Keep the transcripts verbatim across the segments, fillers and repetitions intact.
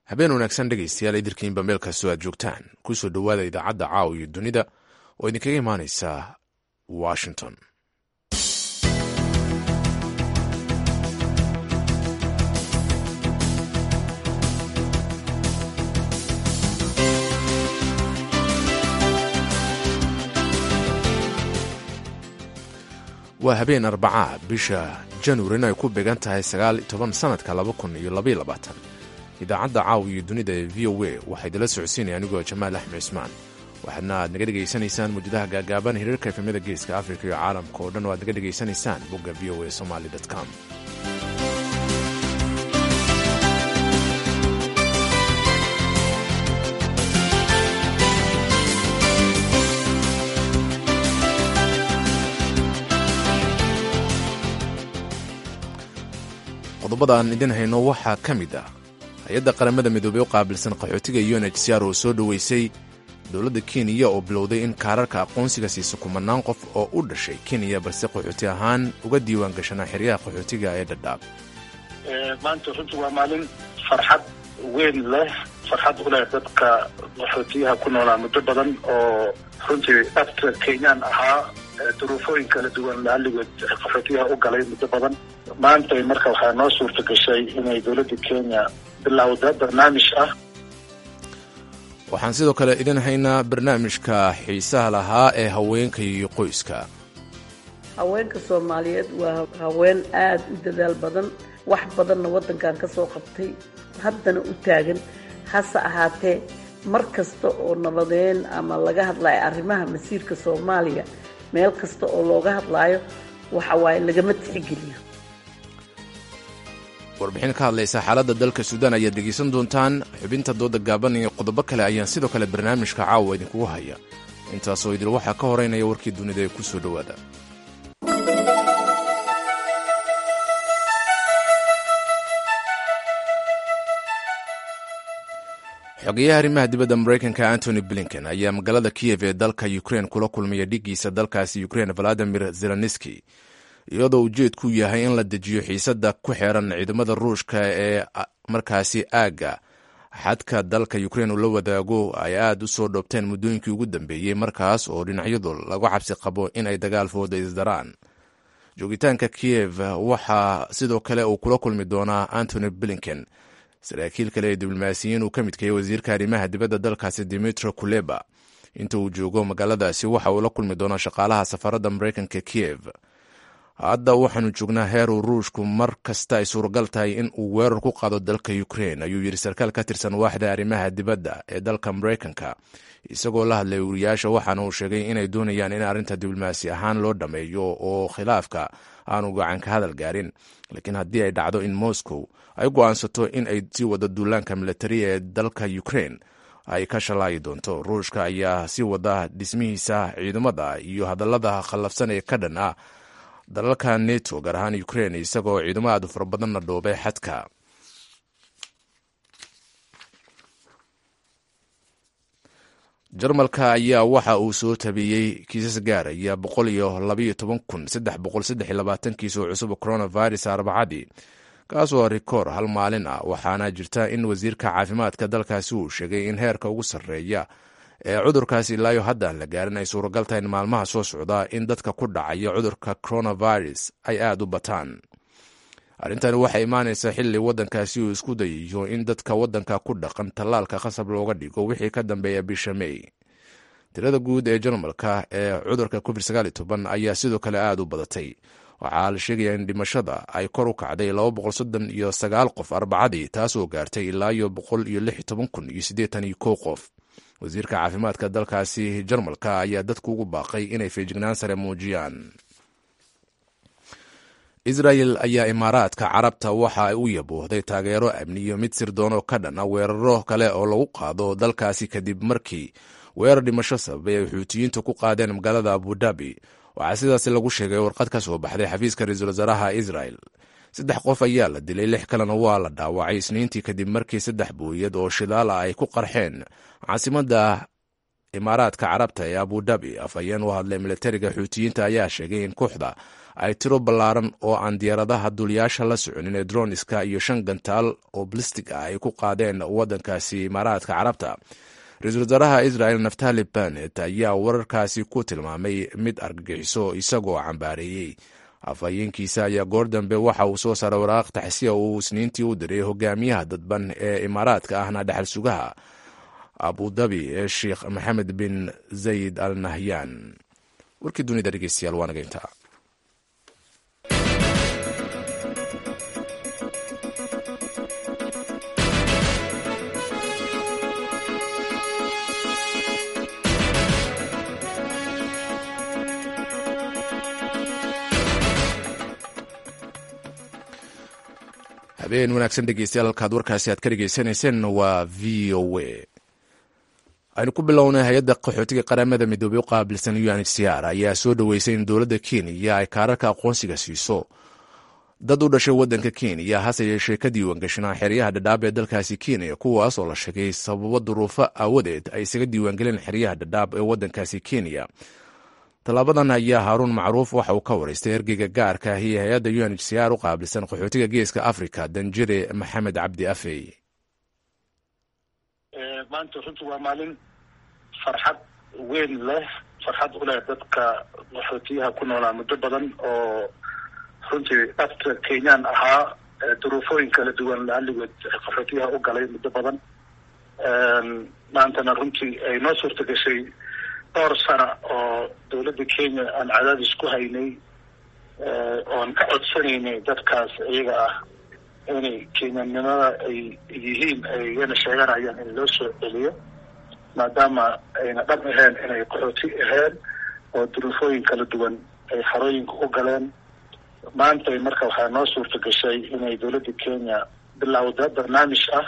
habeen wanaagsan dhegaystayaal idirkiinba meel kastoo aad joogtaan kusoo dhowaada idaacadda caawa iyo dunida oo idinkaga imaanaysa washington. waa habeen arbacaa bisha januarina ay ku beegan tahay sagaal iyo toban sanadka laba kun iyo labaiyo labaatan. idaacadda caawa iyo dunida ee v o a waxaa idinla socodsiinaya anigoo jamaal axmed cismaan. waxaadna aad naga dhegaysanaysaan muujadaha gaagaaban hiriirka efemyada geeska afrika iyo caalamka oo dhan oo aad naga dhegaysanaysaan bogga v o a somali com. qodobada aan idin hayno waxaa ka mid ah hay-adda qaramada midoobey u qaabilsan qaxootiga u n h c r oo soo dhoweysay dowladda kenya oo bilowday in kaararka aqoonsiga siiso kumanaan qof oo u dhashay kenya balse qaxooti ahaan uga diiwaan gashanaa xeryaha qaxootiga ee dhadhaab. maanta runtii waa maalin farxad weyn leh, farxad u leh dadka qaxootiyaha ku noolaa muddo badan oo runtii dhabta kenyaan ahaa duruufooyin kala duwan laaligood qaxootiyaha u galay muddo badan. maanta marka waxaa noo suurta gashay inay dowladda kenya bilowda barnaamij ah. waxaan sidoo kale idin haynaa barnaamijka xiisaha lahaa ee haweenka iyo qoyska. haweenka soomaaliyeed waa haween aad u dadaal badan, wax badanna waddankan ka soo qabtay, haddana u taagan. hase ahaatee mar kasta oo nabadeen ama laga hadlayo arrimaha masiirka soomaaliya, meel kasta oo looga hadlaayo waxa waaye lagama tixgeliyo. warbixin ka hadlaysa xaaladda dalka suudaan ayaad dhegaysan doontaan. xubinta dooda gaaban iyo qodobo kale ayaan sidoo kale barnaamijka caawa idinkugu haya. intaasoo idil waxaa ka horeynaya warkii dunida ee ku soo dhowaada. xogeyaha arrimaha dibadda maraykanka antony blinken ayaa magaalada kiyev ee dalka ukrein kula kulmaya dhigiisa dalkaasi ukrein valadimir zelenski, iyadoo ujeedku yahay in la dejiyo xiisadda ku xeeran ciidamada ruushka ee markaasi aagga xadka dalka ukrein uu la wadaago ay aad u soo dhoobteen muddooyinkii ugu dambeeyey, markaas oo dhinacyadu lagu cabsi qabo in ay dagaal fooda isdaraan. joogitaanka kiyev waxaa sidoo kale uu kula kulmi doonaa antony blinken saraakiil kale ee diblomaasiyiin uu ka midkayay wasiirka arrimaha dibadda dalkaasi dimitro kuleba. inta uu joogo magaaladaasi waxa uu la kulmi doonaa shaqaalaha safaradda maraykanka kiyev. hadda waxaanu joognaa heer uu ruushku mar kasta ay suuragal tahay in uu weerar ku qaado dalka ukrein, ayuu yidhi sarkaal ka tirsan waaxda arrimaha dibadda ee dalka maraykanka isagoo la hadlay wariyaasha. waxaana uu sheegay inay doonayaan in arrinta diblomaasi ahaan loo dhammeeyo oo khilaafka aanu gacan ka hadal gaarin, laakiin haddii ay dhacdo in moscow ay go'aansato in ay sii wado duulaanka militari ee dalka ukrein ay ka shalaayi doonto. ruushka ayaa sii wada dhismihiisa ciidamada iyo hadallada khallafsan ee ka dhan ah dalalka neto gaar ahaan ukrein, isagoo ciidamo aad u fara badanna dhoobay xadka. jarmalka ayaa waxa uu soo tabiyey kiisas gaaraya boqol iyo labaiyo toban kun saddex boqol saddex iyo labaatan kiis oo cusub coronavirus arbacadii, kaasoo rikoor hal maalin ah. waxaana jirta in wasiirka caafimaadka dalkaasi uu sheegay in heerka ugu sarreeya ee cudurkaasi ilaayo hadda aan la gaarin ay suuragal tahay in maalmaha soo socda in dadka ku dhacaya cudurka coronavirus ay aad u bataan. arrintani waxay imaanaysaa xilli waddankaasi uu isku dayayo in dadka waddanka ku dhaqan tallaalka khasab looga dhigo wixii ka dambeeya bisha may. tirada guud ee jarmalka ee cudurka covid sagaal iyo toban ayaa sidoo kale aad u badatay. waxaa la sheegaya in dhimashada ay kor u kacday laba boqol soddon iyo sagaal qof arbacadii, taasoo gaartay ilaa iyo boqol iyo lix iyo toban kun iyo siddeetan iyo kow qof. wasiirka caafimaadka dalkaasi jarmalka ayaa dadku ugu baaqay inay feejignaan sare muujiyaan. israel ayaa imaaraadka carabta waxa ay u yaboohday taageero amni iyo mid sirdoon oo ka dhan ah weeraro kale oo lagu qaado dalkaasi kadib markii weerar dhimasho sababay ay xuutiyiintu ku qaadeen magaalada abudabi. waxaa sidaasi lagu sheegay warqad ka soo baxday xafiiska ra-iisul wasaaraha israel. saddex qof ayaa la dilay, lix kalena waa la dhaawacay isniintii kadib markii saddex booyad oo shidaal ah ay ku qarxeen caasimadda imaaraadka carabta ee abudabi. afhayeen u hadlay militariga xuutiyiinta ayaa sheegay in kooxda ay tiro ballaaran oo aan diyaaradaha duuliyaasha la soconin ee droniska iyo shan gantaal oo balistig ah ay ku qaadeen waddankaasi imaaraadka carabta. ra-iisul wasaaraha israel naftali bennett ayaa wararkaasi ku tilmaamay mid argagixiso isagoo cambaareeyey. afhayeenkiisa ayaa goor dambe waxa uu soo saaray waraaq taxsiya uu isniintii u diray hogaamiyaha dadban ee imaaraadka ahna dhaxal sugaha abudabi ee sheekh maxamed bin zayid al nahyan. warkii dunida dhegeystayaal waa naga intaa. habeen wanaagsan dhegeystayaal, halkaad warkaasi aad ka dhegeysanayseen waa v o a. aynu ku bilownay hay-adda qaxootiga qaramada midoobey u qaabilsan u n h c r ayaa soo dhoweysay in dowladda kenya ay kaararka aqoonsiga siiso dad u dhashay waddanka kenya, hase yeeshee ka diiwaangashanaa xeryaha dhadhaab ee dalkaasi kenya, kuwaas oo la sheegay sababo duruufo aawadeed ay isaga diiwaangeleen xeryaha dhadhaab ee waddankaasi kenya. tallaabadan ayaa haaruun macruuf waxa uu ka waraystay ergeyga gaarka ah iyo hay-adda u n h c r u qaabilsan qaxootiga geeska africa danjire maxamed cabdi afey. maanta runtii waa maalin farxad weyn leh, farxad u leh dadka qaxootiyaha ku noolaa muddo badan oo runtii dhabta kenyaan ahaa, duruufooyin kala duwan laaligood qaxootiyaha u galay muddo badan. maantana runtii ay noo suurta gashay dhowr sana oo dowladda kenya aan cadaadis ku haynay oon ka codsanaynay dadkaas iyaga ah inay kenyanimada ay yihiin ayna sheeganayaan in loo soo celiyo, maadaama ayna dhab ahayn inay qaxooti ahayn oo duruufooyin kala duwan ay xarooyinka u galeen. maanta marka waxaa noo suurta gashay inay dowladda kenya bilowda barnaamij ah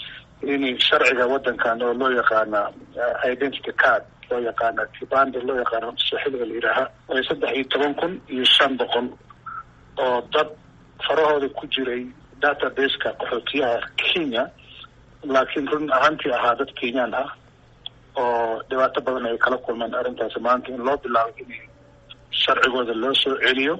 in sharciga waddankan oo loo yaqaana identity card loo yaqaana kibande loo yaqaano sooxiliga la yidhaaha ay saddex iyo toban kun iyo shan boqol oo dad farahooda ku jiray databaseka qaxootiyaha kenya, laakiin run ahaantii ahaa dad kenyaan ah oo dhibaato badan ay kala kulmeen arrintaasi. maanta in loo bilaabo in sharcigooda loo soo celiyo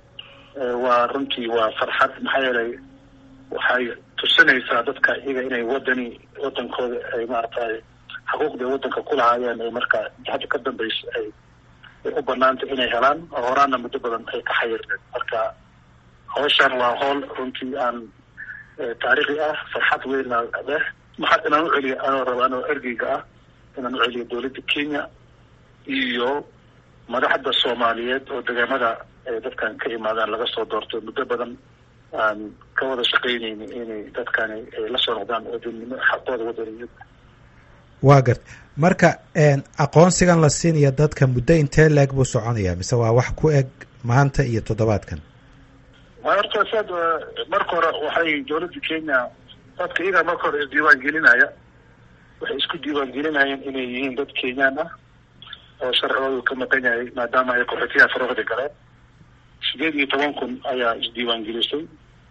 waa runtii waa farxad, maxaa yeelay waxay tusinaysaa dadka iyaga inay wadani wadankooda ay maaragtay xuquuqda waddanka ku lahaayeen ay markaa hadda ka dambaysa ay ay u banaanta inay helaan, oo horaana muddo badan ay ka xayirneen. marka hawshan waa howl runtii aan taariikhi ah, farxad weyn leh. maxaa inaan u celiyo anoo raba anoo ergeyga ah inaan u celiyo dowladda kenya iyo madaxda soomaaliyeed oo deegaamada dadkan ka imaadaan laga soo doortay muddo badan aan ka wada shaqaynayni inay dadkani ay la soo noqdaan wadanimo xaqooda wadaniyad. waa garta marka aqoonsigan la siinaya dadka muddo intee leeg buu soconaya mise waa wax ku eg maanta iyo toddobaadkan? horta saad marka hore waxay dowladda kenya dadka iyagaa marka hore isdiiwaan gelinaya, waxay isku diiwaan gelinayeen inay yihiin dad kenyaan ah oo sharcigoodu ka maqan yahay maadaama ay qaxootiyaha farahooda galeen. sideed iyo toban kun ayaa isdiiwaan gelisay,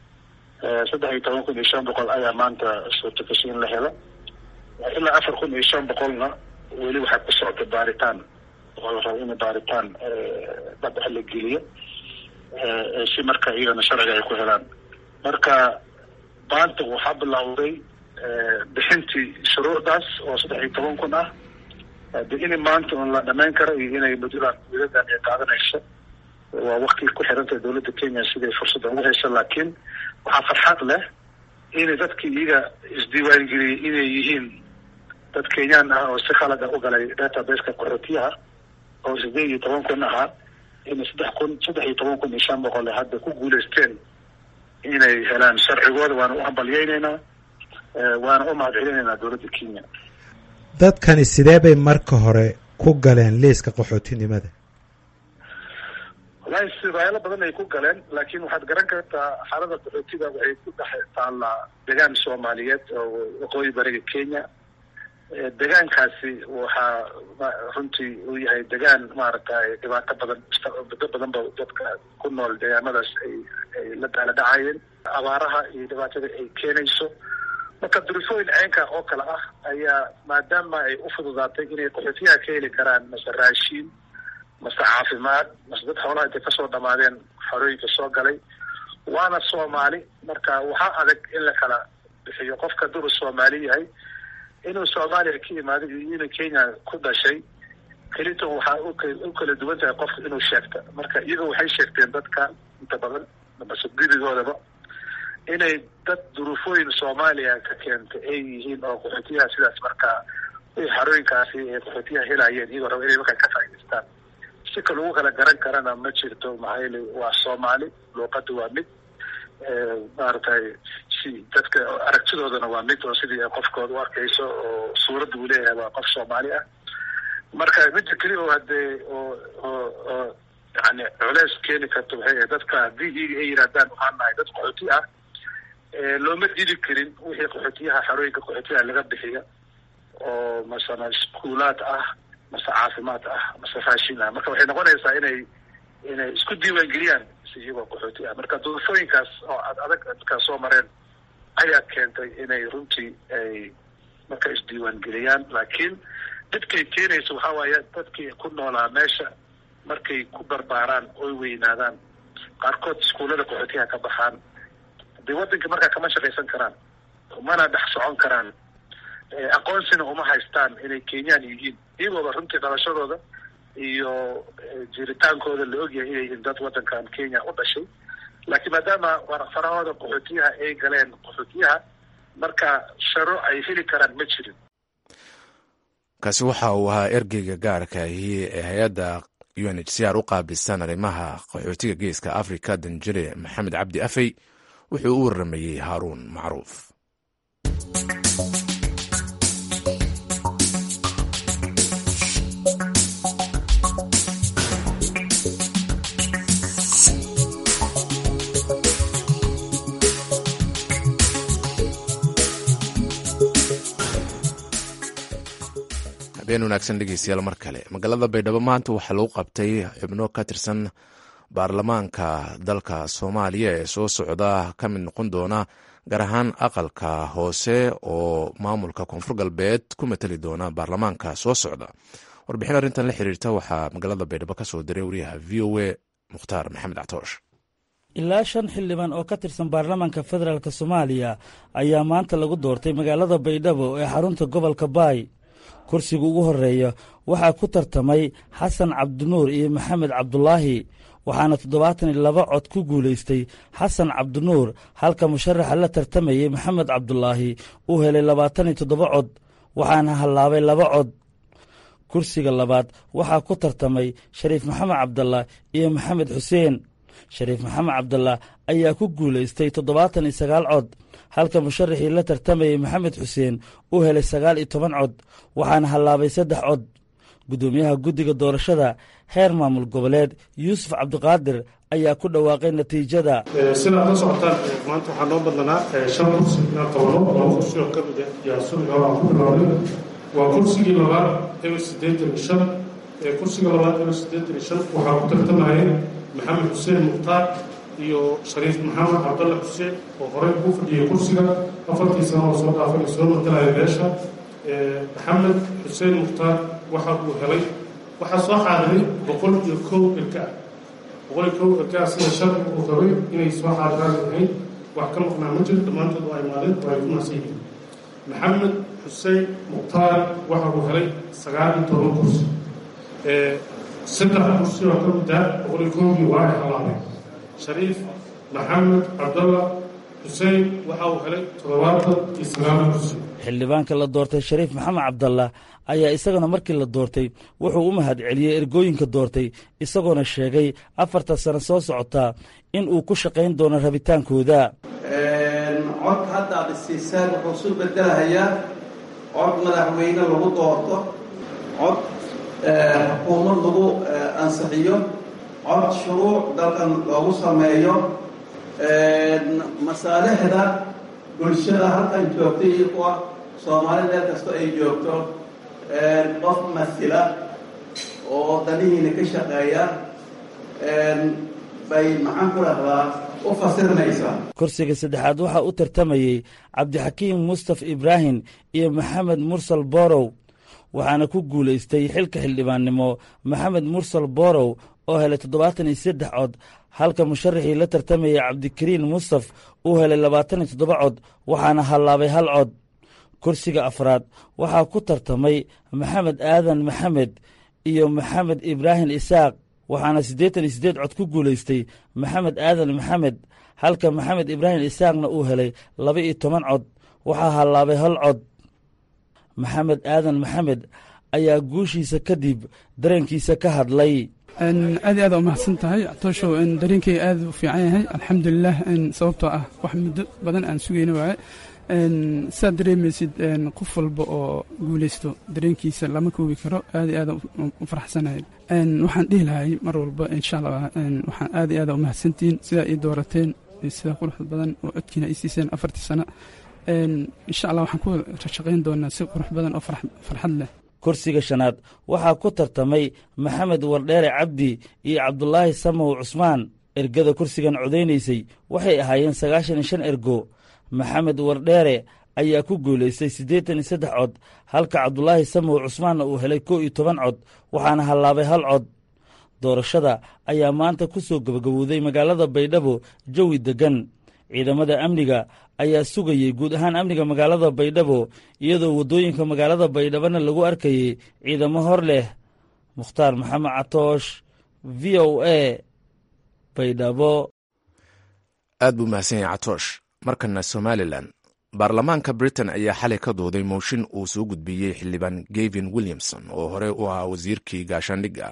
saddex iyo toban kun iyo shan boqol ayaa maanta suurta gashay in la helo, ilaa afar kun iyo shan boqolna weli waxaa ku socda baaritaan oo la rabo in baaritaan dhab ah la geliyo si marka iyagana sharciga ay ku helaan. marka maanta waxaa bilowday bixintii shuruucdaas oo saddex iyo toban kun ah, de in maanta un la dhamayn karo iyo inay muddadan wiladan ay qaadanayso waa wakti ku xirantahay dowladda kenya siday fursadda ugu hesha. laakiin waxaa farxad leh inay dadkii iyaga isdiiwaangeliyey inay yihiin dad kenyaan ah oo si khalada u galay databaseka qaxootiyaha oo sideed iyo toban kun ahaa, in saddex kun saddex iyo toban kun iyo shan boqol hadda ku guulaysteen inay helaan sharcigooda. waana u hambalyeynaynaa, waana u mahadcelinaynaa dowladda kenya. dadkani sidee bay marka hore ku galeen liiska qaxootinimada? walahi sibaayalo badan ay ku galeen, laakiin waxaad garan kartaa xaalada qaxootiga waxay ku dhex taallaa deegaan soomaaliyeed oo waqooyi bariga kenya. deegaankaasi waxaa runtii uu yahay deegaan maaragtay dhibaato badan muddo badan ba dadka ku nool deegaamadaas ay ay la daala dhacayeen abaaraha iyo dhibaatada ay keenayso. marka duruufooyin ceenka oo kale ah ayaa maadaama ay u fududaatay inay qaxootiyaha ka heli karaan mase raashiin mase caafimaad mase dad xoolaha intay kasoo dhamaadeen xorooyinka soo galay waana soomaali marka waxaa adag in la kala bixiyo qofka duru soomaali yahay inuu soomaaliya ka imaaday iyo inuu kenya ku dhashay kelito waxaa u kala duwan tahay qofka inuu sheegta marka iyaga waxay sheegteen dadka inta badan masugdidigoodaba inay dad duruufooyin soomaaliya ka keentay ay yihiin oo qaxootiyaha sidaas markaa xarooyinkaasi ay qaxootiyaha helayeen iyagoo raba inay markaa ka faa'idaystaan si ka lagu kala garan karana ma jirto maxaa yeele waa soomaali luuqada waa mid maaragtay si dadka aragtidoodana waa mid oo sidii qofkooda u arkayso oo suuradda uu leeyahay waa qof soomaali ah marka midda keli oo hadee oo oo oo yani culeys keeni karto waxay dadka haddii iyaga ay yidhahdaan waxaan nahay dad qaxooti ah looma dili karin wixii qaxootiyaha xarooyinka qaxootiyaha laga bixiya oo masala iskuulaad ah mase caafimaad ah mase raashin ah marka waxay noqonaysaa inay inay isku diiwaangeliyaan si iyagoo qaxooti ah marka duruufooyinkaas oo ad adag dadkaa soo mareen ayaa keentay inay runtii ay marka isdiiwaangeliyaan laakiin dadkay keenaysa waxaa waaye dadkii ku noolaa meesha markay ku barbaaraan oy weynaadaan qaarkood iskuullada qaxootiyaha ka baxaan hadii waddanka markaa kama shaqaysan karaan mana dhex socon karaan aqoonsina uma haystaan inay kenyaan yihiin iyagooba runtii dhalashadooda iyo jiritaankooda la ogyahay inay yihiin dad waddankan kenya u dhashay laakiin maadaama farahooda qaxootiyaha ay galeen qaxootiyaha marka sharo ay heli karaan ma jirin kaasi waxa uu ahaa ergeyga gaarka ahi ee hay-adda u n h c r u qaabilsan arrimaha qaxootiga geeska africa danjire maxamed cabdi afey wuxuu u waramayey haaruun macruuf. habeen wanaagsan dhegeystayaal mar kale magaalada baydhabo maanta waxaa lagu qabtay xubno ka tirsan baarlamaanka dalka soomaaliya ee soo socda ka mid noqon doona gaar ahaan aqalka hoose oo maamulka koonfur galbeed ku matali doona baarlamaanka soo socda. warbixin arrintan la xiriirta waxaa magaalada baydhabo ka soo diray wariyaha v o a mukhtaar maxamed catoosh. ilaa shan xildhibaan oo ka tirsan baarlamaanka federaalk soomaaliya ayaa maanta lagu doortay magaalada baydhabo ee xarunta gobolka baay. kursiga ugu horeeya waxaa ku tartamay xasan cabdinuur iyo maxamed cabdulaahi waxaana toddobaatan iyo laba cod ku guulaystay xasan cabdinuur halka musharaxa la tartamayey maxamed cabdulaahi uu helay labaatan iyo toddoba cod waxaana hallaabay laba cod. kursiga labaad waxaa ku tartamay shariif maxamed cabdallah iyo maxamed xuseen. shariif maxamed cabdallah ayaa ku guulaystay toddobaatan iyo sagaal cod halka musharaxii la tartamayey maxamed xuseen uu helay sagaal iyo toban cod waxaana hallaabay saddex cod. guddoomiyaha guddiga doorashada heer maamul goboleed yuusuf cabdiqaadir ayaa ku dhawaaqay natiijada. sidaad la socotaan maanta waxaa noo badnanaa shan kursi inaan qabano laba kursi oo ka mida yaasuga aan ku bilaabay waa kursigii labaad eber siddeetan iyo shan kursiga labaad eber siddeetan iyo shan waxaa ku tartamayay maxamed xuseen mukhtaar iyo shariif maxamed cabdalle xuseen oo horey ugu fadhiyey kursiga afartii sano oo soo dhaafay soo matalaya beesha. maxamed xuseen mukhtaar waxa uu helay waxaa soo xaadiray boqol iyo kow erka ah boqol iyo kow erkaa sida sharciga uu qabay inay soo xaadiraan ahayd wax ka maqnaa ma jiro dhammaantood waa imaadeen waa ay ku nacsan yihiin. maxamed xuseen mukhtaar waxa uu helay sagaal iyo toban kursi saddex kursi oo ka mid ah boqol iyo kowgii waa ay halaabay. shariif maxamed cabdalla xuseen waxa uu helay toddobaatan iyo sagaal kursi. xildhibaanka la doortay shariif maxamed cabdallah ayaa isagana markii la doortay wuxuu u mahad celiyey ergooyinka doortay isagoona sheegay afartan sano soo socotaa in uu ku shaqayn doono rabitaankooda. cod hadda aad isiisaan wuxuu isu bedelahayaa cod madaxweyne lagu doorto, cod xukuumad lagu ansixiyo, cod shuruuc dalkan loogu sameeyo, masaalixda bulshada halkan joogtay iyo kuwa soomaali meel kasta ay joogto qof masila oo danihiina ka shaqeeya bay maxaan ku dhahdaa u fasirnaysaa. kursiga saddexaad waxaa u tartamayey cabdixakiim mustaf ibraahim iyo maxamed mursal borow waxaana ku guulaystay xilka xildhibaannimo maxamed mursal borow oo helay toddobaatan iyo saddex cod halka musharaxii la tartamayay cabdikariin mustaf uu helay labaatan iyo toddoba cod waxaana hallaabay hal cod. kursiga afraad waxaa ku tartamay maxamed aadan maxamed iyo maxamed ibraahim isaaq waxaana siddeetan iyo siddeed cod ku guulaystay maxamed aadan maxamed halka maxamed ibraahim isaaqna uu helay laba iyo toban cod waxaa hallaabay hal cod. maxamed aadan maxamed ayaa guushiisa kadib dareenkiisa ka hadlay. aad iyo aad u mahadsan tahay tooshow dareenkay aad u fiican yahay alxamdulilah sababtoo ah wax muddo badan aan sugayna waaye saad dareemaysid qof walba oo guulaysto dareenkiisa lama koobi karo aad iyo aad u faraxsanahay. waxaan dhihi lahay mar walba insha allah waxaan aad iyo aad u mahadsantihiin sidaa ii doorateen sida quruxda badan oo codkiina ii siiseen afartii sano insha allah waxaan ku shaqayn doonaa si qurux badan oo farxad leh. kursiga shanaad waxaa ku tartamay maxamed wardheere cabdi iyo cabdulaahi samow cusmaan. ergada kursigan codaynaysay waxay ahaayeen sagaashan iyo shan ergo. maxamed wardheere ayaa ku guulaystay siddeetan iyo saddex cod halka cabdulaahi samow cusmaanna uu helay kow iyo toban cod waxaana hallaabay hal cod. doorashada ayaa maanta ku soo gabagabowday magaalada baydhabo jawi deggan. ciidamada amniga ayaa sugayey guud ahaan amniga magaalada baydhabo iyadoo waddooyinka magaalada baydhabona lagu arkayey ciidamo hor leh. mukhtaar maxamed catoosh v o a baydhabo. aad buu mahadsan yahay catoosh. markana somalilan baarlamaanka britain ayaa xalay ka dooday mooshin uu soo gudbiyey xildhibaan gavin williamson oo hore u ahaa wasiirkii gaashaandhigga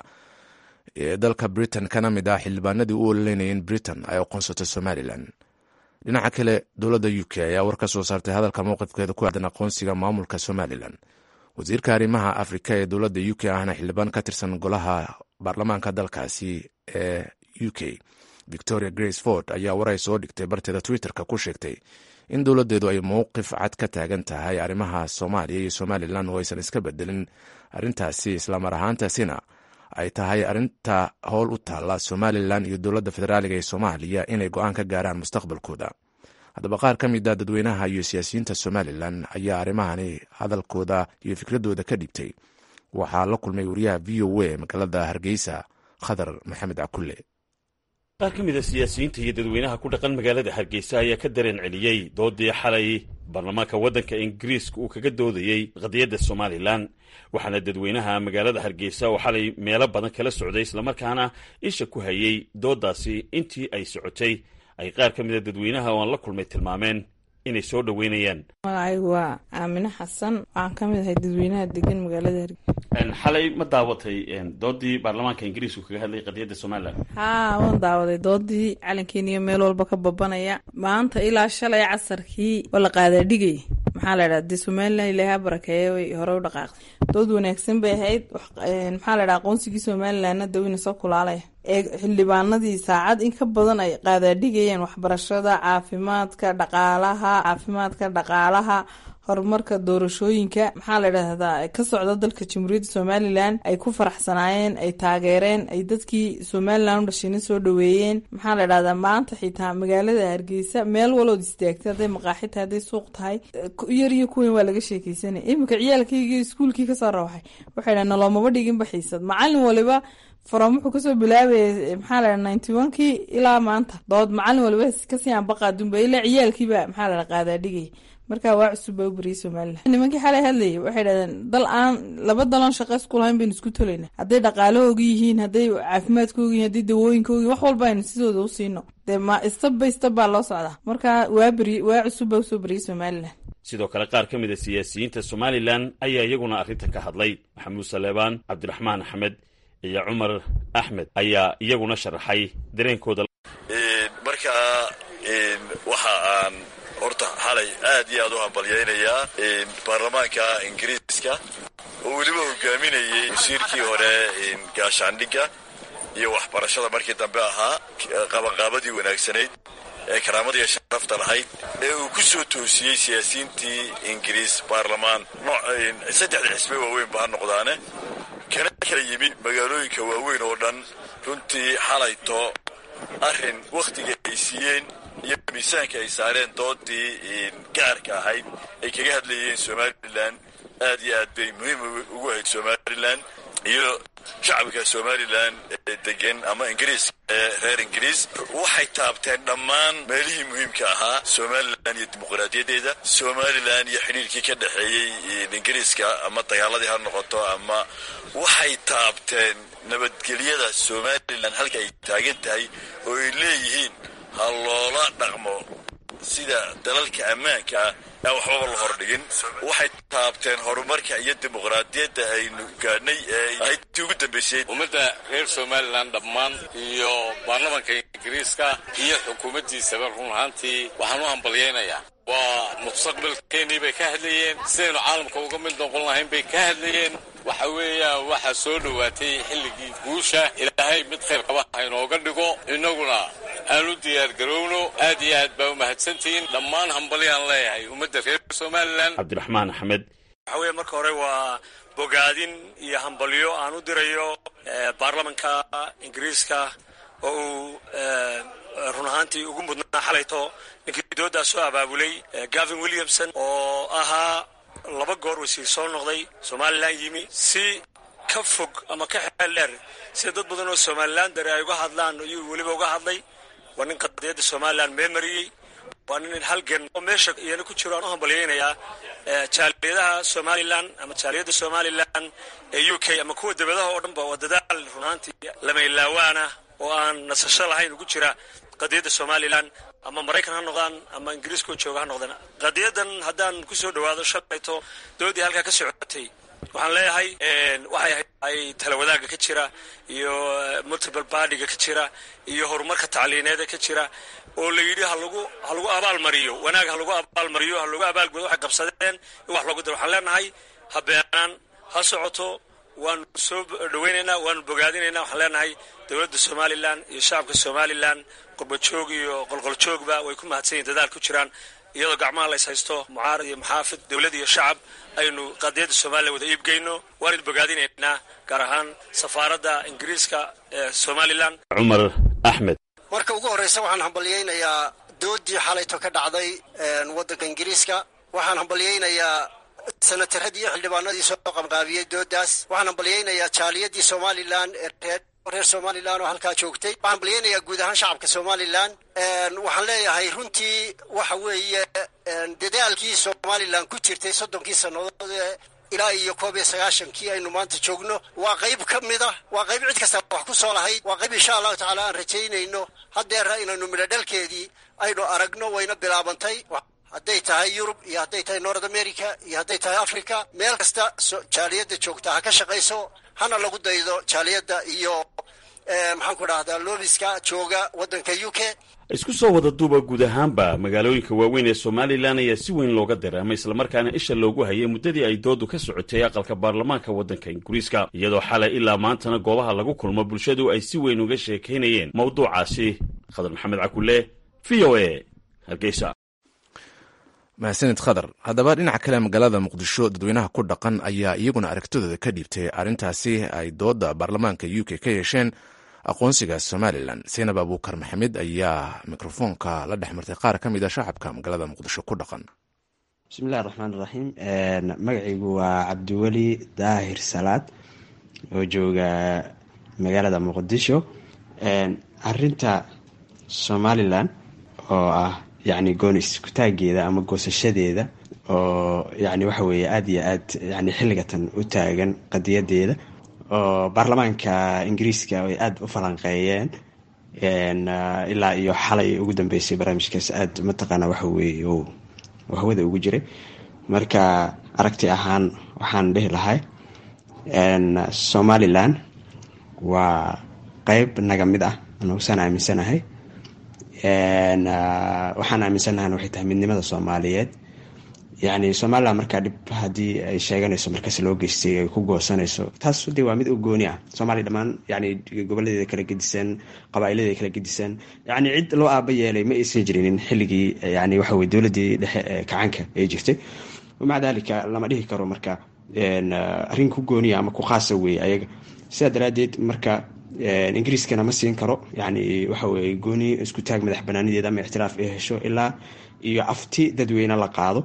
ee dalka britain kana mid ah xildhibaanadii u ololeynaya in britain ay aqoonsato somalilan. dhinaca kale dowladda u k ayaa war ka soo saartay hadalka mowqifkeeda ku aadan aqoonsiga maamulka somalilan. wasiirka arrimaha afrika ee dowladda u k ahna xildhibaan ka tirsan golaha baarlamaanka dalkaasi ee u k victoria grace ford ayaa war ay soo dhigtay barteeda twitterka ku sheegtay in dowladdeedu ay mowqif cad ka taagan tahay arrimaha soomaaliya iyo somalilan oo aysan iska bedelin arrintaasi islamar ahaantaasina ay tahay arrinta howl u taalla somalilan iyo dowladda federaaliga ee soomaaliya inay go'aan ka gaaraan mustaqbalkooda. haddaba qaar ka mid a dadweynaha iyo siyaasiyiinta somalilan ayaa arrimahani hadalkooda iyo fikradooda ka dhigtay. waxaa la kulmay wariyaha v o a magaalada hargeysa khadar maxamed cakulle. qaar ka mida siyaasiyiinta iyo dadweynaha ku dhaqan magaalada hargeysa ayaa ka dareen celiyey doodii xalay baarlamaanka waddanka ingiriiska uu kaga doodayey qadiyadda somalilan. waxaana dadweynaha magaalada hargeysa oo xalay meelo badan kala socday islamarkaana isha ku hayey dooddaasi intii ay socotay ay qaar ka mida dadweynaha oo aan la kulmay tilmaameen inay soo dhoweynayaan. magacaygu waa aamine xasan waxaan ka mid ahay dadweynaha degan magaalada hargeysa. xalay ma daawatay doodii baarlamaanka ingiriisku kaga hadlayay qadiyadda somalilan? haa waan daawaday doodii calankeeniyo meel walba ka babanaya maanta ilaa shalay casarkii oo la qaadaadhigay maxaa la idhaha dee somalilan ilaaha barakeeye way hore u dhaqaaqday. dood wanaagsan bay ahayd. maxaa la idhaha aqoonsigii somalilanna dawina soo kulaalaya ee xildhibaanadii saacad in ka badan ay qaadaadhigayeen waxbarashada caafimaadka dhaqaalaha caafimaadka dhaqaalaha horumarka doorashooyinka maxaa la idhaahdaa ka socda dalka jamhuuriyadda somalilan ay ku faraxsanaayeen ay taageereen ay dadkii somalilan u dhashayna soo dhoweeyeen. maxaa la idhahdaa maanta xitaa magaalada hargeysa meel walood istaagtay hadday maqaaxi tahay hadday suuq tahay yar iyo kuweyn waa laga sheekeysanaya. iminka ciyaalkaygii iskuulkii kasoo rawaxay waxay dhaha naloomaba dhiginba xiisad macalin waliba from wuxuu kasoo bilaabaya maxaa la ninety one kii ilaa maanta dood macalin waliba kasii aanbaqaadunba ilaa ciyaalkiiba maxaa la qaadaa dhigay. marka waa cusub baa u bariyay somalilan. nimankii xalay hadlayay waxay dhahdeen dal aan laba dalon shaqo isku lahayn baynu isku tolayna hadday dhaqaalahooga yihiin hadday caafimaadkooga yihiin hadday dawooyinkooga wax walba aynu sidooda u siino dee ma step by step baa loo socdaa. marka waa beri waa cusub baa usoo bariyay somalilan. sidoo kale qaar ka mid a siyaasiyiinta somalilan ayaa iyaguna arrinta ka hadlay. maxamuud saleebaan cabdiraxmaan axmed iyo cumar axmed ayaa iyaguna sharaxay dareenkooda. markaa waxa aan horta xalay aad iyo aad u hambalyaynayaa baarlamaanka ingiriiska oo weliba hogaaminayay wasiirkii hore gaashaandhigga iyo waxbarashada markii dambe ahaa qabanqaabadii wanaagsanayd ee karaamada iyo sharafta lahayd ee uu ku soo toosiyey siyaasiyiintii ingiriis baarlamaan saddexda xisbe waaweyn ba ha noqdaane kana kala yimi magaalooyinka waaweyn oo dhan runtii xalayto arrin wakhtiga ay siiyeen iyo miisaanka ay saareen doodii gaarka ahayd ay kaga hadlayeen somalilan aad iyo aad bay muhiim ugu ahayd somalilan iyo shacabka somalilan ee degan ama ingiriiska ee reer ingiriis waxay taabteen dhammaan meelihii muhiimka ahaa somalilan iyo dimuqraadiyadeeda somalilan iyo xidhiirkii ka dhexeeyey ingiriiska ama dagaaladii ha noqoto ama waxay taabteen nabadgelyada somalilan halka ay taagan tahay oo ay leeyihiin ha loola dhaqmo sida dalalka ammaanka ah ee waxbaba la hordhigin waxay taabteen horumarka iyo dimuqraadiyadda aynu gaadhnay ee ahaydtii ugu dambaysay ummadda reer somalilan dhammaan iyo baarlamanka ingiriiska iyo xukuumaddiisaba run ahaantii waxaan u hambalyaynayaa waa mustaqbalkeennii bay ka hadlayeen sidaynu caalamka uga mid noqon lahayn bay ka hadlayeen waxa weeyaan waxaa soo dhowaatay xilligii guusha ilaahay mid khayr qaba ha inooga dhigo innaguna aan u diyaargarowno aad iyo aad baa u mahadsantihiin dhammaan hambalyaan leeyahay ummadda reer somalilan cabdiraxmaan axmed waxa weeye marka hore waa bogaadin iyo hambalyo aan u dirayo baarlamanka ingiriiska oo uu run ahaantii ugu mudnaa xalayto ninkii doodaa soo abaabulay gavin williamson oo ahaa laba goor wasiir soo noqday somalilan yimi si ka fog ama ka xeel dheer sida dad badan oo somalilan dare ay uga hadlaan ayuu weliba uga hadlay waa nin qadiyadda somalilan meemariyey waa nin halgan oo meesha iyana ku jiro aan u hambalyaynayaa jaaliyadaha somalilan ama jaaliyadda somalilan ee u k ama kuwa dibadaha oo dhanba waa dadaal run ahaantii lamaylaawaan ah oo aan nasasho lahayn ugu jira qadiyadda somalilan ama maraykan ha noqdaan ama ingiriiska oo jooga ha noqdaan qadiyadan haddaan ku soo dhawaado shalayto doodii halkaa ka socotay waxaan leeyahay waxay ahayd ay tala wadaagga ka jira iyo multiple partyga ka jira iyo horumarka tacliineeda ka jira oo la yidhi halagu ha lagu abaalmariyo wanaag ha lagu abaalmariyo ha lagu abaalgudo waxay qabsadeen in wax loogu daro waxaan leenahay ha beenaan ha socoto waanu soo dhawaynaynaa waanu bogaadinaynaa waxaan leenahay dowladda somalilan iyo shacabka somalilan qurbajoog iyo qolqoljoogba way ku mahadsan yihin dadaal ku jiraan iyadoo gacmaha lays haysto mucaarad iyo maxaafid dowlad iyo shacab aynu qadiyadda somalilan wada iibgeyno waanid bogaadinaynaa gaar ahaan safaaradda ingiriiska ee somalilan cumar axmed marka ugu horreysa waxaan hambalyaynayaa doodii xalayto ka dhacday waddanka ingiriiska waxaan hambalyaynayaa sanataradii iyo xildhibaanadii soo qabqaabiyey doodaas waxaan hambalyaynayaa jaaliyadii somalilan ee reer reer somalilan oo halkaa joogtay waxaan hambalyaynayaa guud ahaan shacabka somalilan waxaan leeyahay runtii waxa weeye dadaalkii somalilan ku jirtay soddonkii sannadood ee ilaa iyo koob iyo sagaashankii aynu maanta joogno waa qayb ka mid ah waa qayb cid kasta wax ku soo lahayd waa qayb insha allahu tacaala aan rajaynayno haddeera inaynu midho dhalkeedii aynu aragno wayna bilaabantay hadday tahay yurub iyo hadday tahay north america iyo hadday tahay africa meel kasta jaaliyadda joogta ha ka shaqayso hana lagu daydo jaaliyadda iyo maxaan ku dhahdaa loobiska jooga waddanka u k isku soo wada duuba guud ahaanba magaalooyinka waaweyn ee somalilan ayaa si weyn looga dareemay islamarkaana isha loogu hayay muddadii ay doodu ka socotay aqalka baarlamaanka waddanka ingiriiska iyadoo xalay ilaa maantana goobaha lagu kulmo bulshadu ay si weyn uga sheekaynayeen mawduucaasi khadar maxamed cakule v o a hargeysa mahadsanid khadar haddaba dhinaca kale magaalada muqdisho dadweynaha ku dhaqan ayaa iyaguna aragtidooda ka dhiibtay arrintaasi ay dooda baarlamaanka u k ka yeesheen aqoonsiga somalilan saynab abuukar maxamed ayaa mikrofoonka la dhex martay qaar ka mid a shacabka magaalada muqdisho ku dhaqan bismillahi raxmaan iraxiim magacaygu waa cabdiweli daahir salaad oo jooga magaalada muqdisho arinta somalilan oo ah yacni goonis kutaageeda ama goosashadeeda oo yacni waxa weeye aada iyo aad yani xilligatan u taagan qadiyadeeda oo baarlamaanka ingiriiska ay aada u falanqeeyeen ilaa iyo xalay ugu dambeysay barnaamijkaas aada mataqaana waxa weeye oo hawada ugu jiray marka aragti ahaan waxaan dhihi lahay somalilan waa qeyb naga mid ah anagusaan aaminsanahay waxaan aaminsanahan waxay tahay midnimada soomaaliyeed yacni somalilan markaa dhib haddii ay sheeganayso markaas loo geystay ay ku goosanayso taas de waa mid u gooni ah soomaaliya dhammaan yani gobolladeeda kala gedisan qabaa'iladeeda kala gedisan yacni cid loo aaba yeelay ma aysan jirinin xilligii yani waxa weye dowladdii dhexe ee kacanka ay jirtay wamaca daalika lama dhihi karo marka arrin ku gooniya ama ku khaasa weeye ayaga sidaa daraaddeed marka ingiriiskana ma siin karo yani waxa weye gooni isku taag madax banaanideeda ama ixtiraaf ay hesho ilaa iyo afti dadweyne la qaado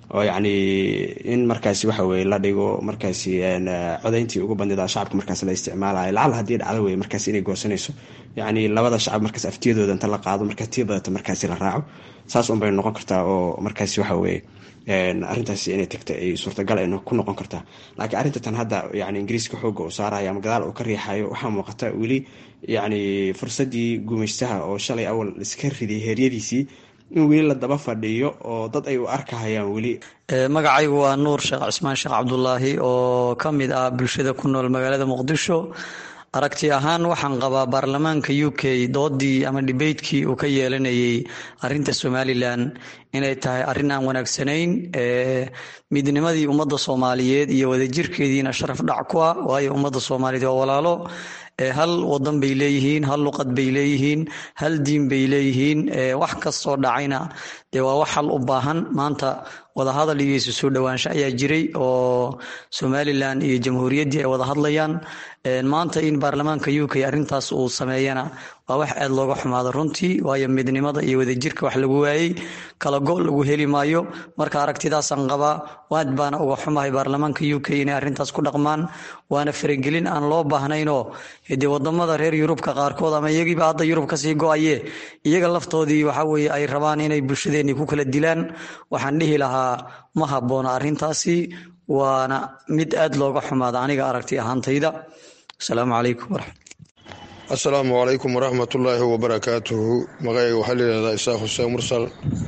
oo yacni in markaasi waxa weye la dhigo markaasi codayntii ugu bandida shacabka markaas la isticmaalayo lacala haddii dhacdo weye markaas inay goosanayso yacni labada shacab markaas aftiyadooda inta la qaado markaas tii badata markaasi la raaco saas un bay noqon kartaa oo markaasi waxa weye arrintaasi inay tagto ay suurtagal ay ku noqon kartaa laakiin arrinta tan hadda yani ingiriiska xooga uu saarayo ama gadaal uu ka riixayo waxaa muuqata weli yacni fursadii gumaystaha oo shalay awal iska riday heeryadiisii in weli la daba fadhiyo oo dad ay u arkahayaan weli. magacaygu waa nuur sheekh cismaan sheekh cabdulaahi oo ka mid ah bulshada ku nool magaalada muqdisho. aragti ahaan waxaan qabaa baarlamaanka u k doodii ama dhibeydkii uu ka yeelanayay arinta somalilan inay tahay arrin aan wanaagsanayn midnimadii ummadda soomaaliyeed iyo wadajirkeediina sharaf dhac ku ah waayo ummadda soomaaliyeed waa walaalo hal wadan bay leeyihiin hal luqad bay leeyihiin hal diin bay leeyihiin wax kastoo dhacayna dee waa wax hal u baahan maanta wadahadal iyo isu soo dhowaansho ayaa jiray oo somalilan iyo jamhuuriyaddii ay wada hadlayaan maanta in baarlamaanka u k arrintaas uu sameeyana waa wax aad looga xumaado runtii waayo midnimada iyo wadajirka wax lagu waayey kala go' lagu heli maayo marka aragtidaasaan qabaa waad baana uga xumahay baarlamaanka u k inay arrintaas ku dhaqmaan waana faragelin aan loo baahnaynoo dee wadamada reer yurubka qaarkood ama iyagiiba hadda yurub kasii go-aye iyaga laftoodii waxa weye ay rabaan inay bulshadeenii ku kala dilaan waxaan dhihi lahaa ma habboona arrintaasi waana mid aad looga xumaada aniga aragti ahaantayda. asalaamu calaykum waraxmat assalaamu calaykum waraxmatullaahi wabarakaatuhu. magacayga waxaa layidhahdaa isaaq xuseen mursal.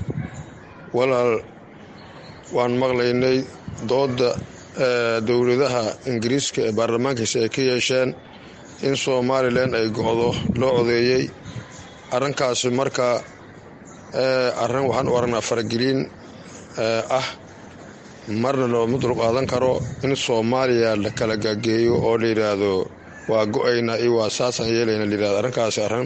walaal waan maqlaynay dooda dowladaha ingiriiska ee baarlamaankiisa ay ka yeesheen in somalilan ay go-do loo codeeyey arrinkaasi marka arrin waxaan u aragnaa faragelin ah marna looma dulqaadan karo in soomaaliya la kala gaageeyo oo la yidhaahdo waa go-ayna iyo waa saasaan yeelayna layidhahdo arrinkaasi arrin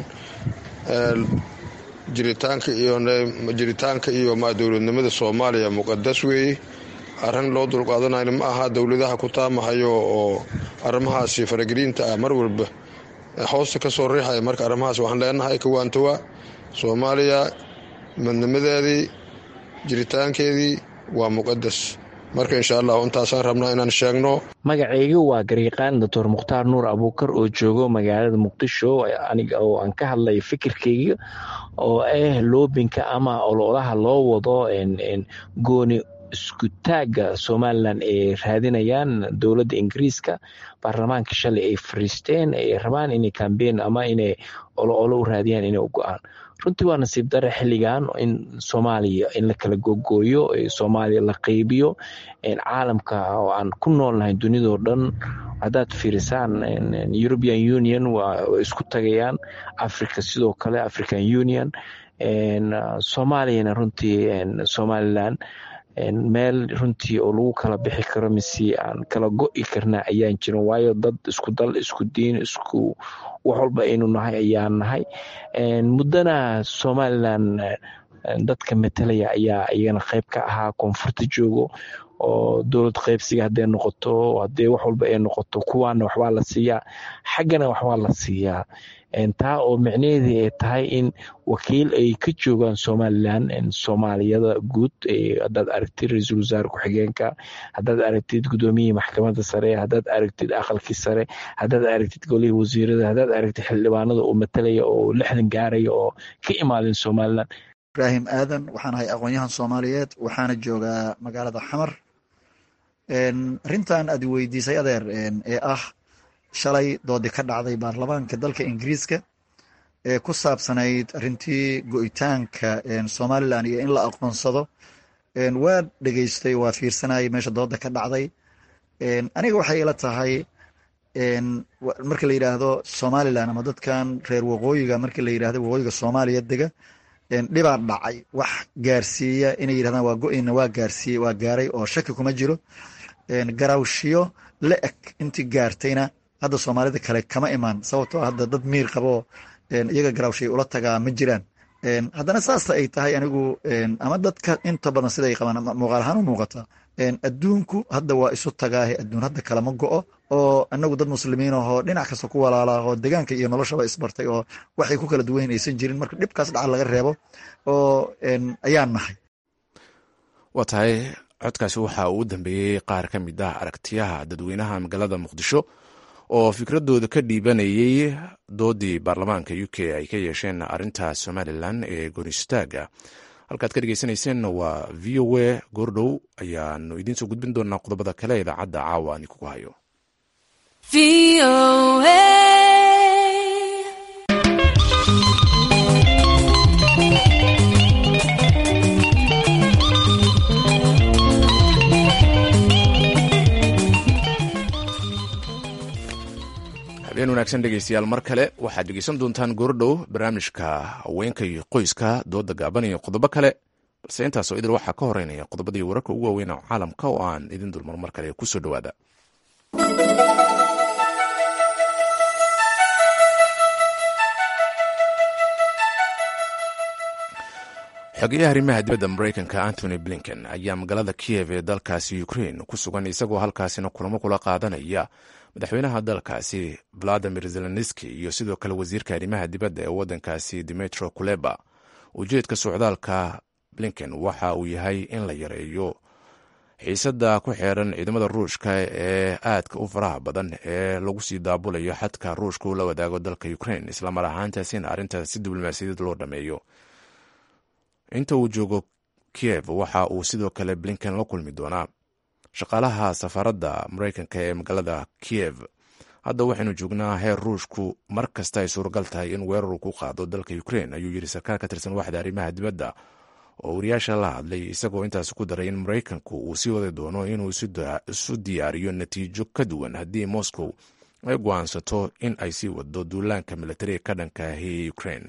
jiritaanka iyo jiritaanka iyo ma dowladnimada soomaaliya muqadas weeye arrin loo dulqaadanayna ma aha dowladaha ku taamahayo oo arrimahaasi faragelinta ah mar walba hoosta ka soo riixaya marka arrimahaas waxaan leenahay kawaantawa soomaaliya midnimadeedii jiritaankeedii waa muqadas marka insha allah intaasaan rabnaa inaan sheegno. magacaygu waa gariiqaan doctor mukhtaar nuur abuukar oo joogo magaalada muqdisho aniga oo aan ka hadlay fikirkayga oo ah loobinka ama ololaha loo wado gooni isku taagga somalilan ay raadinayaan dowladda ingiriiska baarlamaanka shalay ay fariisteen ay rabaan inay kambeyn ama inay olo-olo u raadiyaan inay u go-aan runtii waa nasiib dare xilligan in soomaaliya in la kala gogooyo soomaaliya la qeybiyo caalamka oo aan ku noolnahay dunidao dhan haddaad fiirisaan European Union waa isku tagayaan Africa sidoo kale African Union soomaaliyana runtii somaliland meel runtii oo lagu kala bixi karo mise aan kala go'i karna ayaan jirin waayo dad isku dal isku diin isku wax walba aynu nahay ayaan nahay muddana somaliland dadka metelaya ayaa iyagana qayb ka ahaa koonfurta joogo oo dowlad qaybsiga hadday noqoto haddee wax walba ay noqoto kuwaana waxbaa la siiyaa xaggana waxbaa la siiyaa taa oo micnaheedii ay tahay in wakiil ay ka joogaan somalilan soomaaliyada guud haddaad aragtid ra-iisul wasaare ku-xigeenka haddaad aragtid gudoomiyihii maxkamadda sare haddaad aragtid aqalkii sare haddaad aragtid golihii wasiirada haddaad aragtid xildhibaanada oo matalaya oo lixdan gaaraya oo ka imaadeen somalilan. ibraahim aadan waxaan ahay aqoon-yahan soomaaliyeed waxaana joogaa magaalada xamar. arrintan aad weydiisay adeer ee ah shalay doodi ka dhacday baarlamaanka dalka ingiriiska ee ku saabsanayd arrintii go-itaanka somalilan iyo in la aqoonsado waa dhegeystay waa fiirsanayay meesha dooda ka dhacday. aniga waxay ila tahay marka la yidhaahdo somalilan ama dadkan reer waqooyiga marka la yidhahdo waqooyiga soomaaliya dega dhibaa dhacay wax gaarsiiya inay yidhahdaan waa go-ina waa gaarsiiye waa gaaray oo shaki kuma jiro. garawshiyo la eg intii gaartayna hadda soomaalida kale kama imaan sababtoo hadda dad miir qabo iyaga garawshiya ula tagaa ma jiraan. haddana saasta ay tahay anigu ama dadka inta badan siday qabaan muuqaal ahaan u muuqata adduunku hadda waa isu tagaahe adduun hadda kalama go-o oo anagu dad muslimiin ahoo dhinac kasta ku walaalaahoo degaanka iyo noloshaba isbartay oo waxay ku kala duwan aysan jirin marka dhibkaas dhaca laga reebo oo ayaan nahay. waa tahay codkaasi waxa uu u dambeeyey qaar ka mid ah aragtiyaha dadweynaha magaalada muqdisho oo fikradooda ka dhiibanayay doodii baarlamaanka u k ay ka yeesheen arinta somalilan ee goonistaaga. halkaad ka dhegeysaneyseen waa v o a. goordhow ayaanu idiin soo gudbin doonaa qodobada kale idaacadda caawa ani kugu hayo. habeen wanaagsan dhegeystayaal, mar kale waxaad dhegeysan doontaan goordhow barnaamijka haweenka iyo qoyska, dooda gaaban iyo qodobo kale, balse intaasoo idil waxaa ka horeynaya qodobadii wararka ugu waaweyn oo caalamka oo aan idin dulmar mar kale kusoo dhawaada. xogeyaha arrimaha dibadda maraykanka antony blinken ayaa magaalada Kiev ee dalkaasi Ukraine ku sugan, isagoo halkaasina kulamo kula qaadanaya madaxweynaha dalkaasi Vladimir Zelensky iyo sidoo kale wasiirka arrimaha dibadda ee waddankaasi Dmytro Kuleba. ujeedka socdaalka Blinken waxa uu yahay in la yareeyo xiisadda ku xeeran ciidamada Ruushka ee aadka u faraha badan ee lagu sii daabulayo xadka Ruushka uu la wadaago dalka Ukraine, isla mar ahaantaasina arrintaas si diblomaasiyadeed loo dhameeyo. inta uu joogo Kiev waxa uu sidoo kale Blinken la kulmi doonaa shaqaalaha safaaradda Maraykanka ee magaalada Kiev. hadda waxaynu joognaa heer Ruushku mar kasta ay suuragal tahay in weerar ku qaado dalka Ukraine, ayuu yiri sarkaal ka tirsan waaxda arrimaha dibadda oo wariyaasha la hadlay, isagoo intaas ku daray in Maraykanku uu sii wadi doono inuu isu diyaariyo natiijo ka duwan haddii Moscow ay go'aansato in ay sii wado duulaanka militariga ka dhanka ah Ukraine.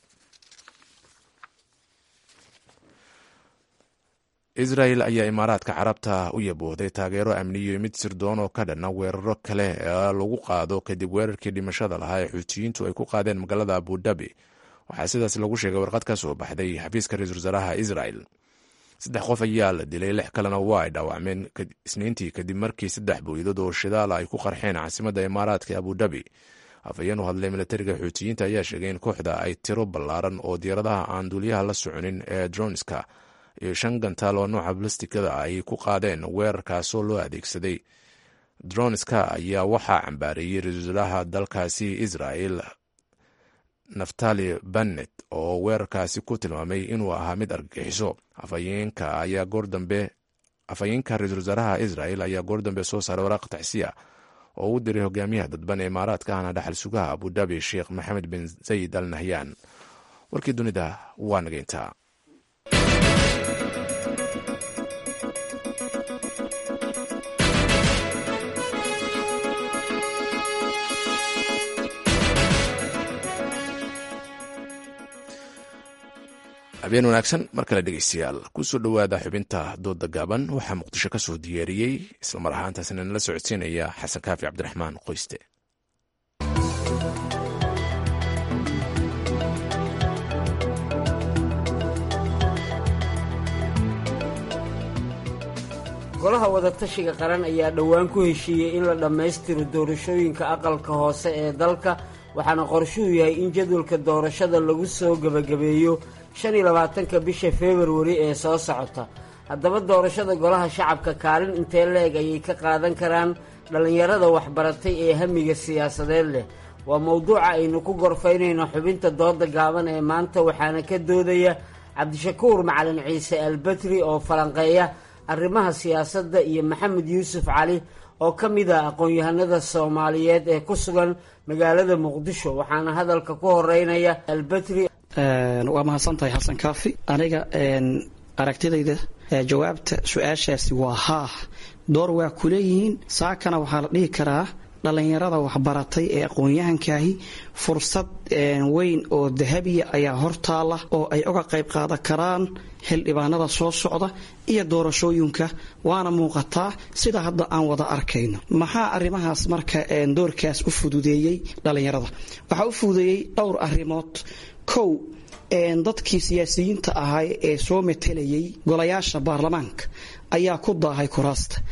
Israel ayaa imaaraadka carabta u yaboohday taageero amniyo mid sirdoon oo ka dhana weeraro kale ee lagu qaado kadib weerarkii dhimashada lahaa ee xuutiyiintu ay ku qaadeen magaalada Abu Dhabi. waxaa sidaas lagu sheegay warqad ka soo baxday xafiiska ra-iisul wasaaraha Israel. saddex qof ayaa la dilay, lix kalena waa ay dhaawacmeen isniintii kadib markii saddex booyadood oo shidaala ay ku qarxeen caasimadda imaaraadka Abu Dhabi. afhayeen u hadlay militariga xuutiyiinta ayaa sheegay in kooxda ay tiro ballaaran oo diyaaradaha aan duuliyaha la soconin ee droneska iyo shan gantaal oo nooca blastikada ay ku qaadeen weerarkaasoo loo adeegsaday. droneska ayaa waxaa cambaareeyey ra-iisul wasaaraha dalkaasi Israel Naftali Bennett oo weerarkaasi ku tilmaamay inuu ahaa mid argagixiso. afhayeenka ayaa goor dambe afhayeenka ra-iisul wasaaraha Israel ayaa goor dambe soo saaray waraaq tacsiya oo u diray hogaamiyaha dadban ee imaaraadka ahna dhaxal sugaha Abu Dhabi Sheekh Maxamed bin Zayed Al Nahyan. warkii dunida waa nageyntaa. habeen wanaagsan mar kale dhegeystayaal, kusoo dhowaada xubinta dooda gaaban. waxaa muqdisho ka soo diyaariyey islamar ahaantaasina nala socodsiinaya xasan kaafi cabdiraxmaan qoyste. golaha wadatashiga qaran ayaa dhowaan ku heshiiyey in la dhammaystiro doorashooyinka aqalka hoose ee dalka, waxaana qorshuhu yahay in jadwalka doorashada lagu soo gebagabeeyo shan iyo labaatanka bisha February ee soo socota. haddaba doorashada golaha shacabka kaalin intee leeg ayay ka qaadan karaan dhallinyarada waxbaratay ee hamiga siyaasadeed leh? waa mowduuca aynu ku gorfaynayno xubinta dooda gaaban ee maanta, waxaana ka doodaya cabdishakuur macalin ciise albatri oo falanqeeya arrimaha siyaasadda iyo maxamed yuusuf cali oo ka mid ah aqoon-yahanada Soomaaliyeed ee ku sugan magaalada Muqdisho. waxaana hadalka ku horeynaya albatri. waa mahadsantahay xasan kaafi. aniga aragtidayda jawaabta su-aashaasi waa haa, door waa ku leeyihiin. saakana waxaa la dhihi karaa dhallinyarada waxbaratay ee aqoon-yahankaahi fursad weyn oo dahabiya ayaa hortaala oo ay uga qayb qaadan karaan xildhibaanada soo socda iyo doorashooyinka, waana muuqataa sida hadda aan wada arkayno. maxaa arrimahaas marka doorkaas u fududeeyey dhallinyarada? waxaa u fududeeyey dhowr arrimood. kow, dadkii siyaasiyiinta ahaa ee soo matelayay golayaasha baarlamaanka ayaa ku daahay kuraasta.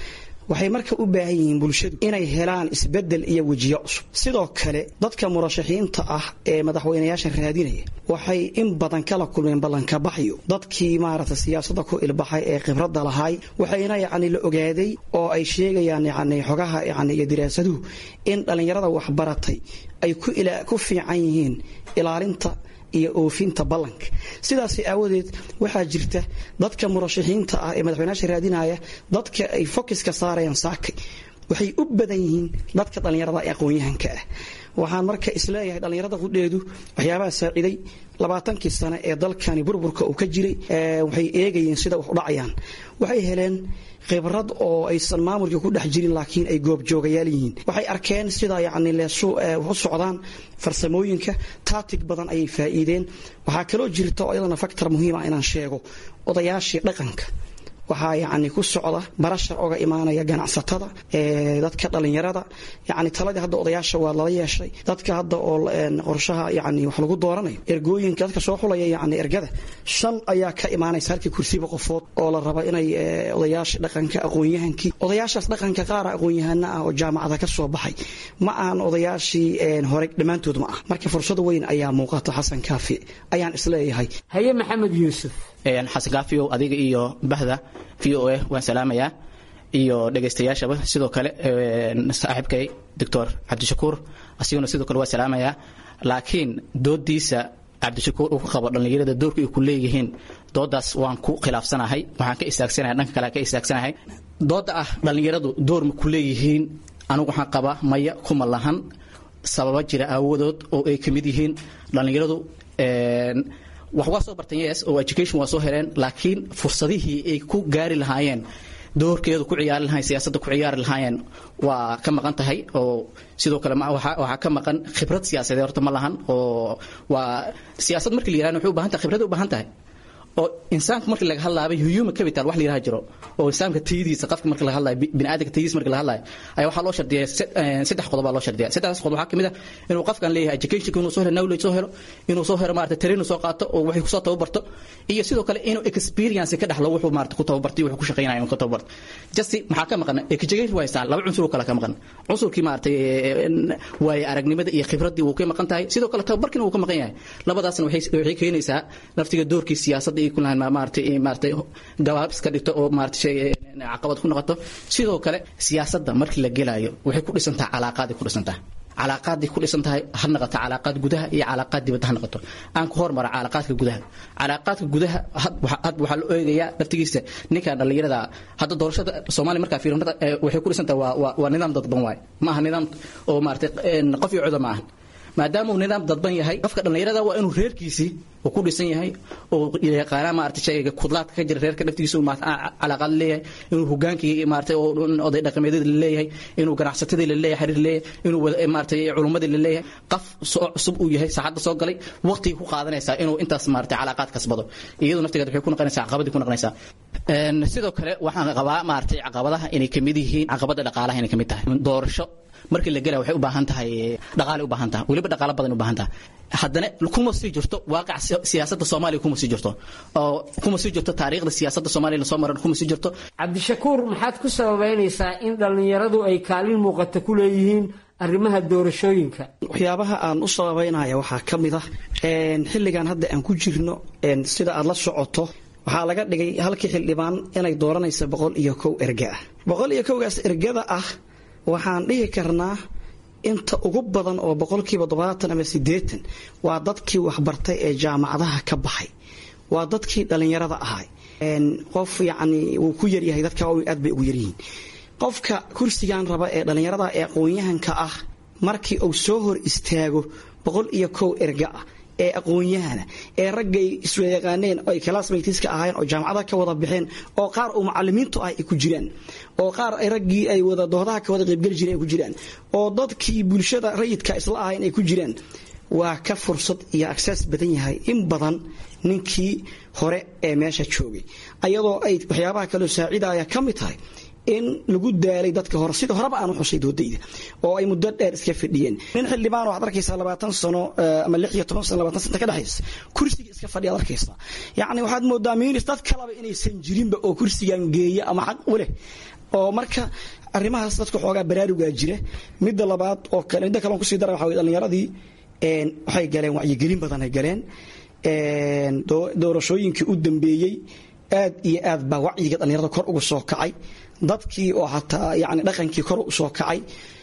waxay marka u baahan yihiin bulshadu inay helaan isbedel iyo wejiyo cusub sidoo kale dadka murashaxiinta ah ee madaxweynayaasha raadinaya waxay in badan kala kulmeen ballanka baxyo dadkii maaragtay siyaasadda ku ilbaxay ee khibradda lahaay waxayna yacni la ogaaday oo ay sheegayaan yacni xogaha yacni iyo diraasaduhu in dhallinyarada waxbaratay ay ku ila ku fiican yihiin ilaalinta iyo oofinta ballanka sidaas aawadeed waxaa jirta dadka murashaxiinta ah ee madaxweynayaasha raadinaya dadka ay focuska saarayaan saakay waxay u badan yihiin dadka dhallinyarada aqoon-yahanka ah waxaan marka isleeyahay dhallinyarada qudheedu waxyaabaha saaciday labaatankii sano ee dalkani burburka uu ka jiray waxay eegayeen sida wax u dhacayaan waxay heleen khibrad oo aysan maamulka ku dhex jirin laakiin ay goobjoogayaal yihiin waxay arkeen sida yacni leesu u socdaan farsamooyinka tactic badan ayay faa'iideen waxaa kaloo jirta oo iyadana factor muhiim ah inaan sheego odayaashii dhaqanka waxaa yacni ku socda barashar oga imaanaya ganacsatada ee dadka dhalinyarada yacni taladii hadda odayaasha waa lala yeeshay dadka hadda oo qorshaha yacni wax lagu dooranayo ergooyinka dadka soo xulaya yacni ergada shan ayaa ka imaanaysa halkii kursiba qofood oo la rabo inay odayaasha dhaqanka aqoon-yahankii odayaashaas dhaqanka qaar aqoon-yahana ah oo jaamacada ka soo baxay ma aan odayaashii hore dhammaantood ma ah marka fursad weyn ayaa muuqata xasan kaafi ayaan isleeyahay haye maxamed yuusuf xasan kaafi adiga iyo bahda v o a waan salaamayaa iyo dhagaystayaashaba sidoo kale saaxiibkay doctor cabdishakuur asiguna sidoo kale waa salaamayaa laakiin doodiisa cabdishakuur uu ka qabo dhallinyarada doorka ay ku leeyihiin doodaas waan ku khilaafsanahay waxaan ka istaagsanahay dhanka kale ka istaagsanahay dooda ah dhallinyaradu door ma ku leeyihiin anigu waxaan qabaa maya kuma lahan sababa jira aawadood oo ay ka mid yihiin dhallinyaradu wax waa soo barteen yes oo education waa soo heleen laakiin fursadihii ay ku gaari lahaayeen doorkeedu ku ciyaari lahaayeen siyaasadda ku ciyaari lahaayeen waa ka maqan tahay oo sidoo kale waxaa ka maqan khibrad siyaasadeed horta ma lahan oo waa siyaasad markii la yirahdo waxay u baahan tahay khibrad u baahan tahay oo insaanka markii laga hadlayo human capital wax la yiraahdo jiro oo insaanka tayadiisa qofka markii laga hadlayo bini'aadamka tayadiisa markii laga hadlayo ayaa waxa loo shardiyaa saddex qodob baa loo shardiyaa saddexdaas qodob waxaa kamid ah inuu qofkan leeyahay education inuu soo helo knowledge soo helo inuu soo helo maaragtay training soo qaato oo wixii ku soo tababarto iyo sidoo kale inuu experience ka dhaxlo wuxuu maaragtay ku tababartay wuxuu ku shaqeynayo ku tababarto just maxaa ka maqan education waa isaan laba cunsur kale ka maqan cunsurkii maaragtay way aragnimada iyo khibradii uu ka maqan tahay sidoo kale tababarkina uu ka maqan yahay labadaasna waxay waxay keenaysaa naftiga doorkii siyaasadda ay ku lahayn maartay maartay gawaab iska dhigto oo maartay caqabad ku noqoto sidoo kale siyaasadda markii la gelayo waxay ku dhisan tahay calaaqaad ku dhisan tahay calaaqaad ku dhisan tahay ha noqoto calaaqaad gudaha iyo calaaqaad dibadda ha noqoto aan ku hormaro calaaqaadka gudaha calaaqaadka gudaha had waxa la eegayaa naftigiisa ninka dhalinyarada hadda doorashada Soomaaliya marka fiirinada waxay ku dhisan tahay waa waa nidaam dadban waay ma aha nidaam oo maartay qof iyo codama ah maadaama uu nidaam dadban yahay qofka dhalinyarada waa inuu reerkiisii uu ku dhisan yahay oo yaqaana maartay shayga kudlaadka ka jira reerka naftigiisa uu maartay calaaqad leeyahay inuu hogaankii maartay oo oday dhaqameedada leeyahay inuu ganacsatada leeyahay xiriir leeyahay inuu maartay culummada leeyahay qof soo cusub uu yahay saacada soo galay waqti ku qaadanaysa inuu intaas maartay calaaqad kasbado iyadoo naftigeeda waxay ku noqonaysaa caqabadii ku noqonaysaa een sidoo kale waxaan qabaa maartay caqabadaha inay kamid yihiin caqabada dhaqaalaha inay kamid tahay doorasho markii la galay waxay u baahan tahay dhaqaale u baahan tahay waliba dhaqaale badan u baahan tahay haddana kuma sii jirto waaqac siyaasadda Soomaaliya kuma sii jirto oo kuma sii jirto taariikhda siyaasadda Soomaaliya soo maran kuma sii jirto Cabdishakuur maxaad ku sababeynaysaa in dhalinyaradu ay kaalin muuqato ku leeyihiin arrimaha doorashooyinka waxyaabaha aan u sababeynayo waxa kamid ah een xilligan hadda aan ku jirno een sida aad la socoto waxaa laga dhigay halkii xildhibaan inay dooranayso boqol iyo kow erga ah boqol iyo kow gaas ergada ah waxaan dhihi karnaa inta ugu badan oo boqolkiiba todobaatan ama siddeetan waa dadkii waxbartay ee jaamacadaha ka baxay waa dadkii dhalinyarada ahay een qof yacni uu ku yar yahay dadka aad bay ugu yar yihiin qofka kursigan raba ee dhalinyarada ee aqoon-yahanka ah markii uu soo hor istaago boqol iyo kow erga ah ee aqoon-yahana ee raggay isla yaqaaneen oo classmateska ahaayeen oo jaamacadaha ka wada bixeen oo qaar uu macallimiintu ay ku jiraan oo qaar ay raggii ay wada doodaha ka wada qayb gal jireen ay ku jiraan oo dadkii bulshada rayidka isla ahaayeen ay ku jiraan waa ka fursad iyo access badan yahay in badan ninkii hore ee meesha joogay ayadoo ay waxyaabaha kale saaciidaya ka mid tahay in lagu daalay dadka hore sida horeba aan u xusay doodayda oo ay muddo dheer iska fadhiyeen nin xildhibaan oo arkaysa labaatan sano ama lix iyo toban sano labaatan sano ka dhaxaysa kursiga iska fadhiya arkaysa yaani waxaad moodaa miinis dad kale inaysan jirinba oo kursigan geeya ama xaq u leh oo marka arrimahaas dadka xoogaa baraarugaa jira midda labaad oo kale midda kale aan kusii dara waxa way dhallinyaradii waxay galeen wacyigelin badan ay galeen doorashooyinkii u dambeeyey aad iyo aad baa wacyiga dhallinyarada kor uga soo kacay dadkii oo hataa yani dhaqankii kor u soo kacay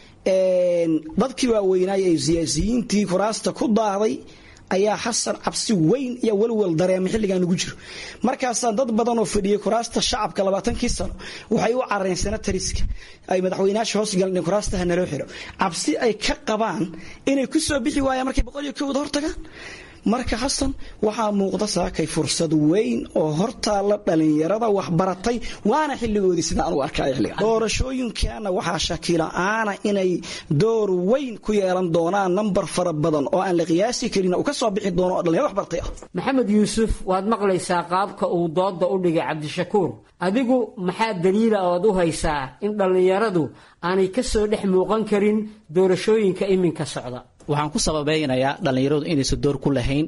dadkii waaweynaaye ee siyaasiyiintii kuraasta ku daahday ayaa xasan cabsi weyn iyo walwal dareemay xilligan ugu jiro markaasaan dad badan oo fadhiyay kuraasta shacabka labaatankii sano waxay u carareen senatariska ay madaxweynayaasha hoos galeen kuraastaha naloo xiro cabsi ay ka qabaan inay ku soo bixi waayaan markay boqol iyo kowda hortagaan marka xasan waxaa muuqda saakay fursad weyn oo hortaala dhalinyarada waxbaratay waana xilligoodii sidaan u arkay xilliga doorashooyinkaana waxaa shakila-aana inay door weyn ku yeelan doonaan nambar fara badan oo aan la qiyaasi karin uu ka soo bixi doono oo dhalinyaro waxbartay ah maxamed yuusuf waad maqlaysaa qaabka uu dooda u dhigay cabdishakuur adigu maxaa daliila ood u haysaa in dhalinyaradu aanay ka soo dhex muuqan karin doorashooyinka iminka socda waxaan ku sababeynayaa dhallinyaradu inaysan door ku lahayn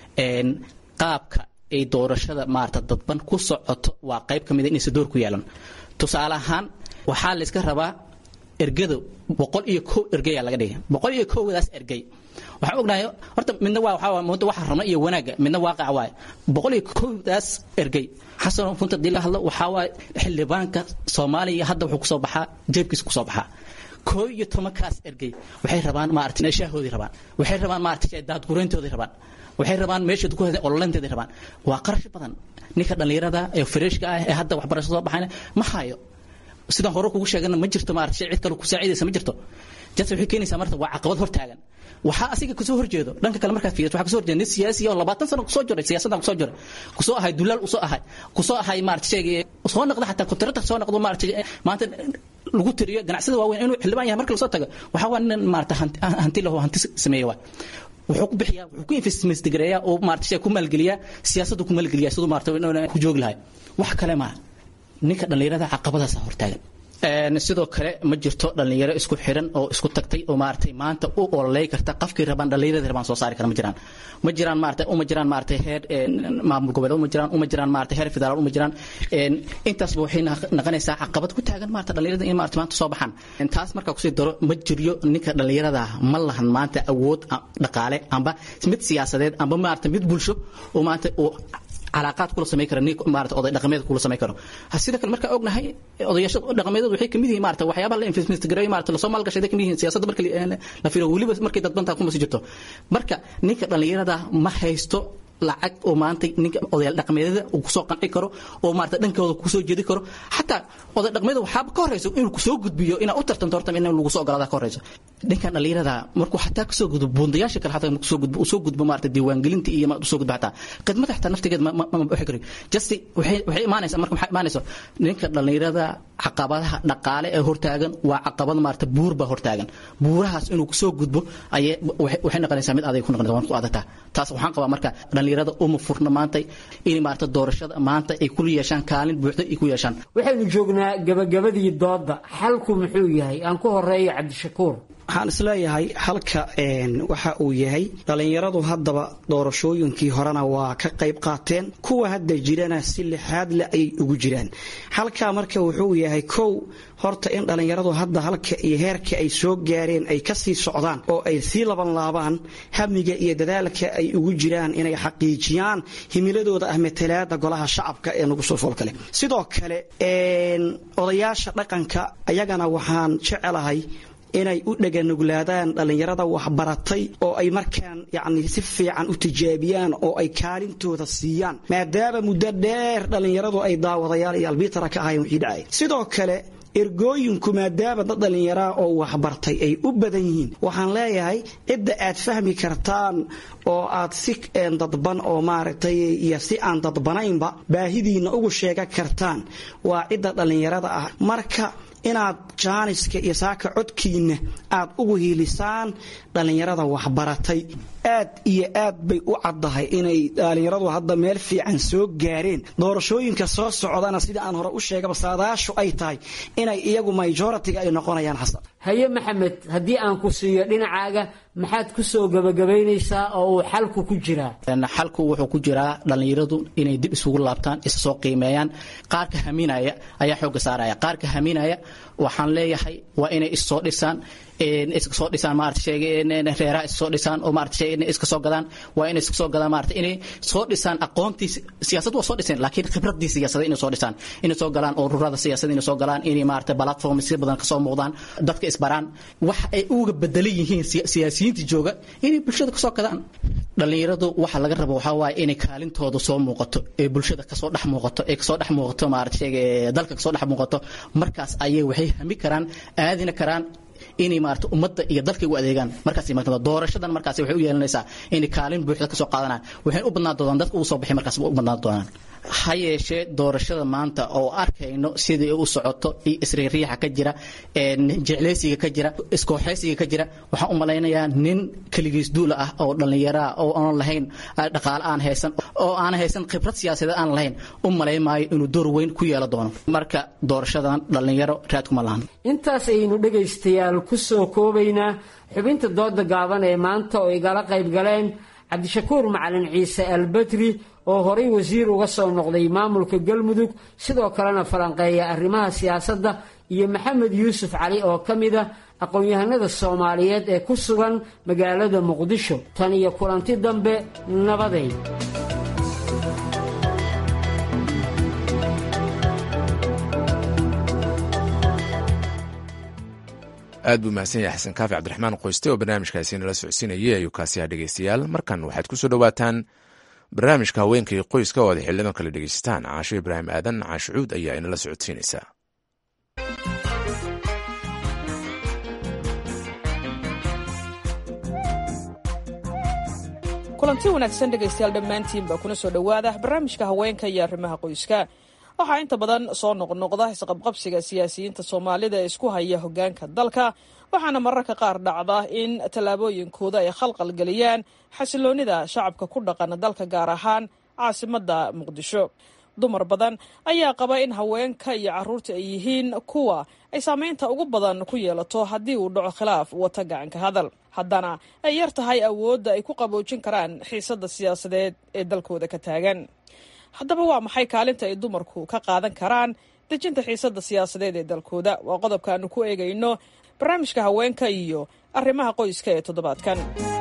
qaabka ay doorashada maarata dadban ku socoto waa qayb ka mid a inaysan door ku yeelan tusaale ahaan waxaa la iska rabaa ergada boqol iyo kow ergeyaa laga dhigay boqol iyo kowdaas ergey waxaan ognahay horta midna waa waxaa muddo waxa rabna iyo wanaagga midna waaqac waaye boqol iyo kowdaas ergey xasan funta dila hadlo waxaa waaye xildhibaanka Soomaaliya hadda wuxuu ku soo baxaa jeebkiisa ku soo baxaa koob iyo toban kaas ergey waxay rabaan maartay shaahoodi rabaan waxay rabaan maartay daad gureentooda rabaan waxay rabaan meesha ku hadeen ololanteeda rabaan waa qarash badan ninka dhalinyarada ee freshka ah ee hadda waxbarasho soo baxayna ma hayo sidaan hore kugu sheegana ma jirto maartay cid kale ku saacidaysa ma jirto jadsa waxay keenaysaa marta waa caqabad hor taagan waxa asiga ku soo horjeedo dhanka kale marka fiiriso waxa ku soo horjeedo nin siyaasi oo labaatan sano ku soo jiray siyaasadda ku soo jiray ku soo ahay dulaal u soo ahay ku soo ahay maartay sheegay soo noqdo xataa kontarata soo noqdo maartay maanta lagu tiriyo ganacsiyada waaweyn inuu xildhibaan yahay marka la soo tago waxa waa nin maartay hanti lahu hanti sameeyo wuxuu ku bixiyaa wuxuu ku investment gareeyaa oo maartay ku maalgeliyaa siyaasadda ku maalgeliyaa sidoo maartay ku joogi lahay wax kale ma ninka dhalinyarada caqabadaas hortaagan sidoo kale ma jirto dhalinyaro isku xiran oo isku tagtay oo maartay maanta u ololay karta qafkii rabaan dhalinyarada rabaan soo saari kara ma jiraan ma jiraan maartay uma jiraan maartay heer maamul goboleed uma jiraan uma jiraan maartay heer federaal uma jiraan intaas waxay naqanaysaa caqabad ku taagan maartay dhalinyarada in maartay maanta soo baxaan intaas marka ku sii daro ma jiriyo ninka dhalinyarada ma lahan maanta awood dhaqaale amba mid siyaasadeed amba maartay mid bulsho oo maanta oo علاقات كل سمي كرني مارت أضي دقميد كل سمي كرو هسيدا كل مركا أقولنا هاي أضياش دقميد وحي كمية مارت وحياة بالله في مستقرأي مارت لو سمال قشيدة كمية سياسة مركا لا في الأولي بس مركا تطبن تكون مسجته مركا نيك اللي يرده ما هيستو lacag oo maanta ninka odayaal dhaqameedada uu ku soo qanci karo oo maarta dhankooda ku soo jeedi karo hatta odayaal dhaqameedada waxa ka horeyso inuu ku soo gudbiyo ina u tartanto horta in lagu soo ogolaada ka horeyso ninkan dhalinyarada markuu hatta ka soo gudbo bundayaasha kale hatta ku soo gudbo soo gudbo maarta diiwaan gelinta iyo ma soo gudbo hatta qadmada hatta naftigeed ma ma bixi karo just waxay waxay imaanaysaa marka waxay imaanaysaa ninka dhalinyarada caqabadaha dhaqaale ee hortaagan waa caqabad maarta buur ba hortaagan buurahaas inuu ku soo gudbo ay waxay noqonaysaa mid adag ku noqonaysaa waan ku adagtaa taas waxaan qabaa marka dhalinyarada uma furna maanta in maarta doorashada maanta ay ku yeeshaan kaalin buuxda ay ku yeeshaan waxaynu joognaa gabagabadii dooda xalku muxuu yahay aan ku horeeyo Cabdishakuur waxaan isleeyahay halka waxa uu yahay dhalinyaradu haddaba doorashooyinkii horena waa ka qayb qaateen kuwa hadda jirana si lixaad la ay ugu jiraan halka marka wuxuu yahay kow horta in dhalinyaradu hadda halka iyo heerka ay soo gaareen ay ka sii socdaan oo ay sii laban laabaan hamiga iyo dadaalka ay ugu jiraan inay xaqiijiyaan himiladooda ah matalaada golaha shacabka ee nagu soo foolkale sidoo kale odayaasha dhaqanka ayagana waxaan jecelahay inay u dhaganuglaadaan dhalinyarada waxbaratay oo ay markaan yacni si fiican u tijaabiyaan oo ay kaalintooda siiyaan maadaama muddo dheer dhalinyaradu ay daawadayaal iyo albiitara ka ahayn wixii dhacay sidoo kale ergooyinku maadaama dad dhalinyara oo waxbartay ay u badan yihiin waxaan leeyahay cidda aad fahmi kartaan oo aad si dadban oo maaragtay iyo si aan dadbanaynba baahidiina ugu sheega kartaan waa cidda dhalinyarada ah marka inaad jaaniska iyo saaka codkiina aad ugu hiilisaan dhalinyarada waxbaratay aad iyo aad bay u caddahay inay dhalinyaradu hadda meel fiican soo gaareen doorashooyinka soo socdana sida aan hore u sheegaba saadaashu ay tahay inay iyagu majority ay noqonayaan xasan haye maxamed haddii aan ku siiyo dhinacaaga maxaad ku soo gabagabaynaysaa oo uu xalku ku jiraa? xalku wuxuu ku jiraa dhalinyaradu inay dib isugu laabtaan, isa soo qiimeeyaan. qaarka haminaya ayaa xooga saaraya. qaarka haminaya waxaan leeyahay waa inay is soo dhisaan, iska soo dhisaan maarta sheegay reeraha is soo dhisaan oo maarta sheegay iska soo gadaan. waa inay iska soo gadaan maarta inay soo dhisaan aqoontii siyaasadda waa soo dhiseen, laakiin khibradii siyaasadda inay soo dhisaan, inay soo galaan ururada siyaasadda inay soo galaan, inay maarta platform si badan ka soo muuqdaan, dadka isbaraan wax ay uga bedelan yihiin siyaasiyiinta jooga inay bulshada ka soo gadaan. dhalinyaradu waxa laga rabo waxa waaye inay kaalintooda soo muuqato, ee bulshada ka soo dhex muuqato, ee ka soo dhex muuqato maarta sheegay dalka ka soo dhex muuqato. markaas ayay waxay hami karaan, aadina karaan inay maarta ummadda iyo dalka u adeegaan. markaas imaanada doorashadan markaas waxay u yeelanaysaa inay kaalin buuxda ka soo qaadanaan, waxay u badnaan doonaan dadka uu soo bixi markaas u badnaan doonaan. ha yeeshee doorashada maanta oo arkayno sidii u socoto iyo isriiriixa ka jira, jecleysiga ka jira, iskooxeysiga ka jira, waxaan u malaynayaa nin kaligiis duula ah oo dhalinyaro ah oo aan lahayn dhaqaale aan haysan, oo aan haysan khibrad siyaasadeed aan lahayn, u malaymaayo inuu door weyn ku yeelan doono. marka doorashadan dhalinyaro raad kuma lahan. intaas ayaynu dhegaystayaal ku soo koobaynaa xubinta dooda gaaban ee maanta oo igala qayb galeen cabdishakuur macalin ciise albedri oo horay wasiir uga soo noqday maamulka galmudug, sidoo kalena falanqeeya arrimaha siyaasadda, iyo maxamed yuusuf cali oo ka mid ah aqoon-yahanada soomaaliyeed ee ku sugan magaalada muqdisho. tan iyo kulanti dambe, nabaday. aad buu mahadsan yahay xasan kaafi cabdiraxmaan qoyste oo barnaamijkaasi nala socodsiinayay. ayuu kaasi ah dhegeystayaal. markan waxaad ku soo dhowaataan barnaamijka haweenka iyo qoyska oo aad xilidan kale dhegeysataan. caasho ibraahim aadan caasho cuud ayaa inala socodsiinaysaa. kulanti wanaagsan dhegaystayaal dhammaantiinba kuna soo dhowaada barnaamijka haweenka iyo arrimaha qoyska. waxaa inta badan soo noqnoqda isqabqabsiga siyaasiyiinta soomaalida ee isku haya hoggaanka dalka, waxaana mararka qaar dhacda in tallaabooyinkooda ay khalqal geliyaan xasiloonnida shacabka ku dhaqan dalka, gaar ahaan caasimadda muqdisho. dumar badan ayaa qaba in haweenka iyo carruurta ay yihiin kuwa ay saamaynta ugu badan ku yeelato haddii uu dhaco khilaaf wata gacanka hadal, haddana ay yar tahay awoodda ay ku qaboojin karaan xiisadda siyaasadeed ee dalkooda ka taagan. haddaba waa maxay kaalinta ay dumarku ka qaadan karaan dejinta xiisadda siyaasadeed ee dalkooda? waa qodobka aanu ku eegayno barnaamijka haweenka iyo arrimaha qoyska ee toddobaadkan.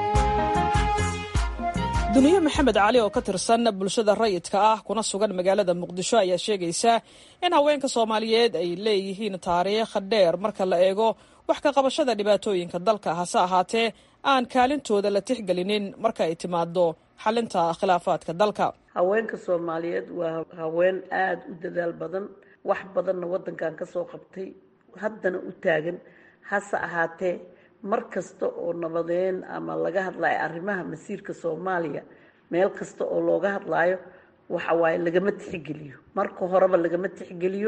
duniye maxamed cali oo ka tirsan bulshada rayidka ah kuna sugan magaalada muqdisho ayaa sheegaysa in haweenka soomaaliyeed ay leeyihiin taariikh dheer marka la eego wax ka qabashada dhibaatooyinka dalka, hase ahaatee aan kaalintooda la tixgelinin marka ay timaado xalinta khilaafaadka dalka. haweenka soomaaliyeed waa haween aada u dadaal badan, wax badanna waddankan ka soo qabtay, haddana u taagan. hase ahaatee mar kasta oo nabadeen ama laga hadlayo arrimaha masiirka soomaaliya, meel kasta oo looga hadlaayo waxa waaye lagama tixgeliyo. marka horeba lagama tixgeliyo,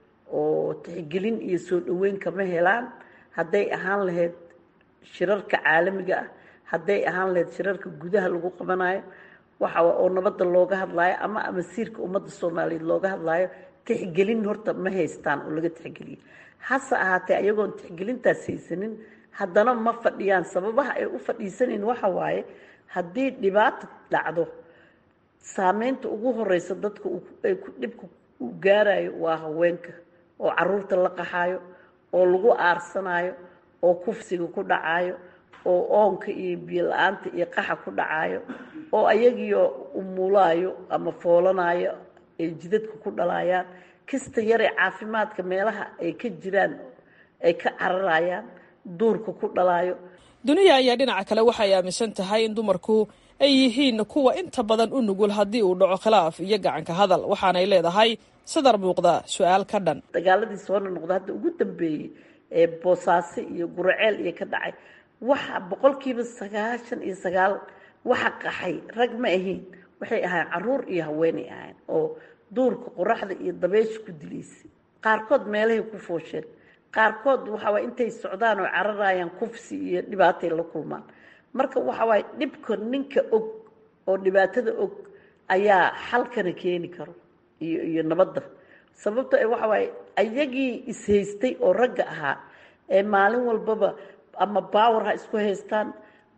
oo tixgelin iyo soo dhoweyn kama helaan. hadday ahaan lahayd shirarka caalamiga ah, hadday ahaan lahayd shirarka gudaha lagu qabanayo waxa oo nabadda looga hadlaayo ama masiirka ummadda soomaaliyeed looga hadlaayo, tixgelin horta ma haystaan oo laga tixgeliyo. hase ahaatee ayagoon tixgelintaas haysanin haddana ma fadhiyaan. sababaha ay u fadhiisaneen waxa waaye haddii dhibaato dhacdo, saameynta ugu horeysa dadka ay ku dhibka u gaarayo waa haweenka, oo caruurta la qaxayo, oo lagu aarsanayo, oo kufsiga ku dhacayo, oo oonka iyo biyo la-aanta iyo qaxa ku dhacayo, oo ayagiyo umulaayo ama foolanayo ay jidadka ku dhalayaan, kasta yaree caafimaadka meelaha ay ka jiraan ay ka cararayaan, duurka ku dhalayo. duniya ayaa dhinaca kale waxay aaminsan tahay in dumarku ay yihiin kuwa inta badan u nugul haddii uu dhaco khilaaf iyo gacanka hadal, waxaanay leedahay sadar muuqda su-aal ka dhan. dagaaladii soo noqda hadda ugu dambeeyey ee boosaaso iyo guraceel iyo ka dhacay, waxa boqolkiiba sagaashan iyo sagaal waxa qaxay rag ma ahayn, waxay ahayn caruur iyo haweenay ahayn oo duurka qoraxda iyo dabeysha ku dilaysay. qaarkood meelahay ku foosheen, qaarkood waxa waay intay socdaan oo cararayaan kufsi iyo dhibaatay la kulmaan. marka waxa waay dhibka ninka og oo dhibaatada og ayaa xalkana keeni karo iyo iyo nabadda. sababto waxa waay ayagii ishaystay oo ragga ahaa ee maalin walbaba ama baawar ha isku haystaan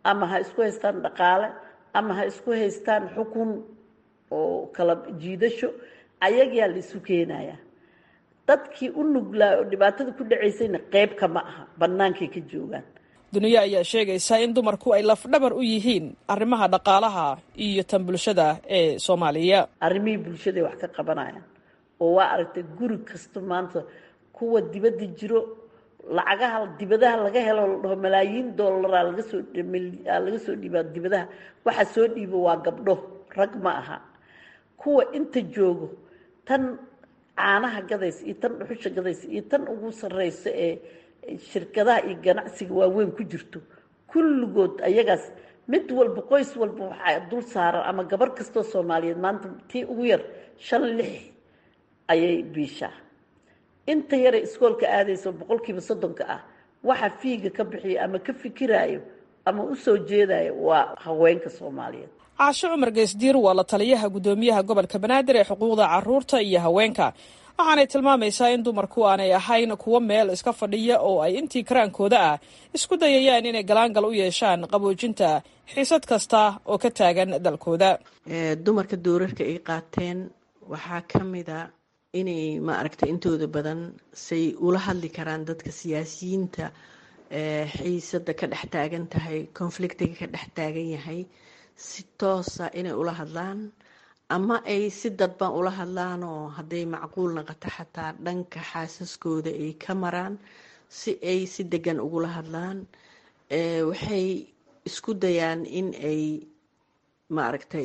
ama ha isku haystaan dhaqaale ama ha isku haystaan xukun oo kala jiidasho ayagaa la isu keenaya dadkii u nuglaa oo dhibaatada ku dhacaysayna qayb kama aha bannaankay ka joogaan duniya ayaa sheegaysa in dumarku ay lafdhabar u yihiin arrimaha dhaqaalaha iyo tan bulshada ee Soomaaliya arrimihii bulshada wax ka qabanayaan oo waa aragtay guri kasta maanta kuwa dibadda jiro lacagaha dibadaha laga helo oo malaayiin dollar laga soo laga soo dhiibaa dibadaha waxa soo dhiibo waa gabdho rag ma aha kuwa inta joogo tan caanaha gadays iyo tan dhuxusha gadays iyo tan ugu sarreysa ee shirkadaha iyo ganacsiga waaweyn ku jirto kulligood ayagaas mid walba qoys walba waxaa dul saaran ama gabar kastoo Soomaaliyeed maanta tii ugu yar shan lix ayay biishaa inta yare iskoolka aadayso boqolkiiba soddonka ah waxa fiiga ka bixiya ama ka fikiraayo ama u soo jeedayo waa haweenka Soomaaliyeed Caasho Cumar Geesdiir waa la taliyaha gudoomiyaha gobolka Banaadir ee xuquuqda carruurta iyo haweenka waxaanay tilmaamaysaa in dumarku aanay ahayn kuwo meel iska fadhiya oo ay intii karaankooda ah isku dayayaan inay galaangal u yeeshaan qaboojinta xiisad kasta oo ka taagan dalkooda dumarka doorarka ay qaateen waxaa ka mid a inay ma aragtay intooda badan say ula hadli karaan dadka siyaasiyiinta xiisada ka dhex taagan tahay konfliktiga ka dhex taagan yahay si toosa inay ula hadlaan ama ay si dadban ula hadlaan oo hadday macquul noqoto xataa dhanka xaasaskooda ay ka maraan si ay si degan ugula hadlaan waxay isku dayaan in ay maaragtay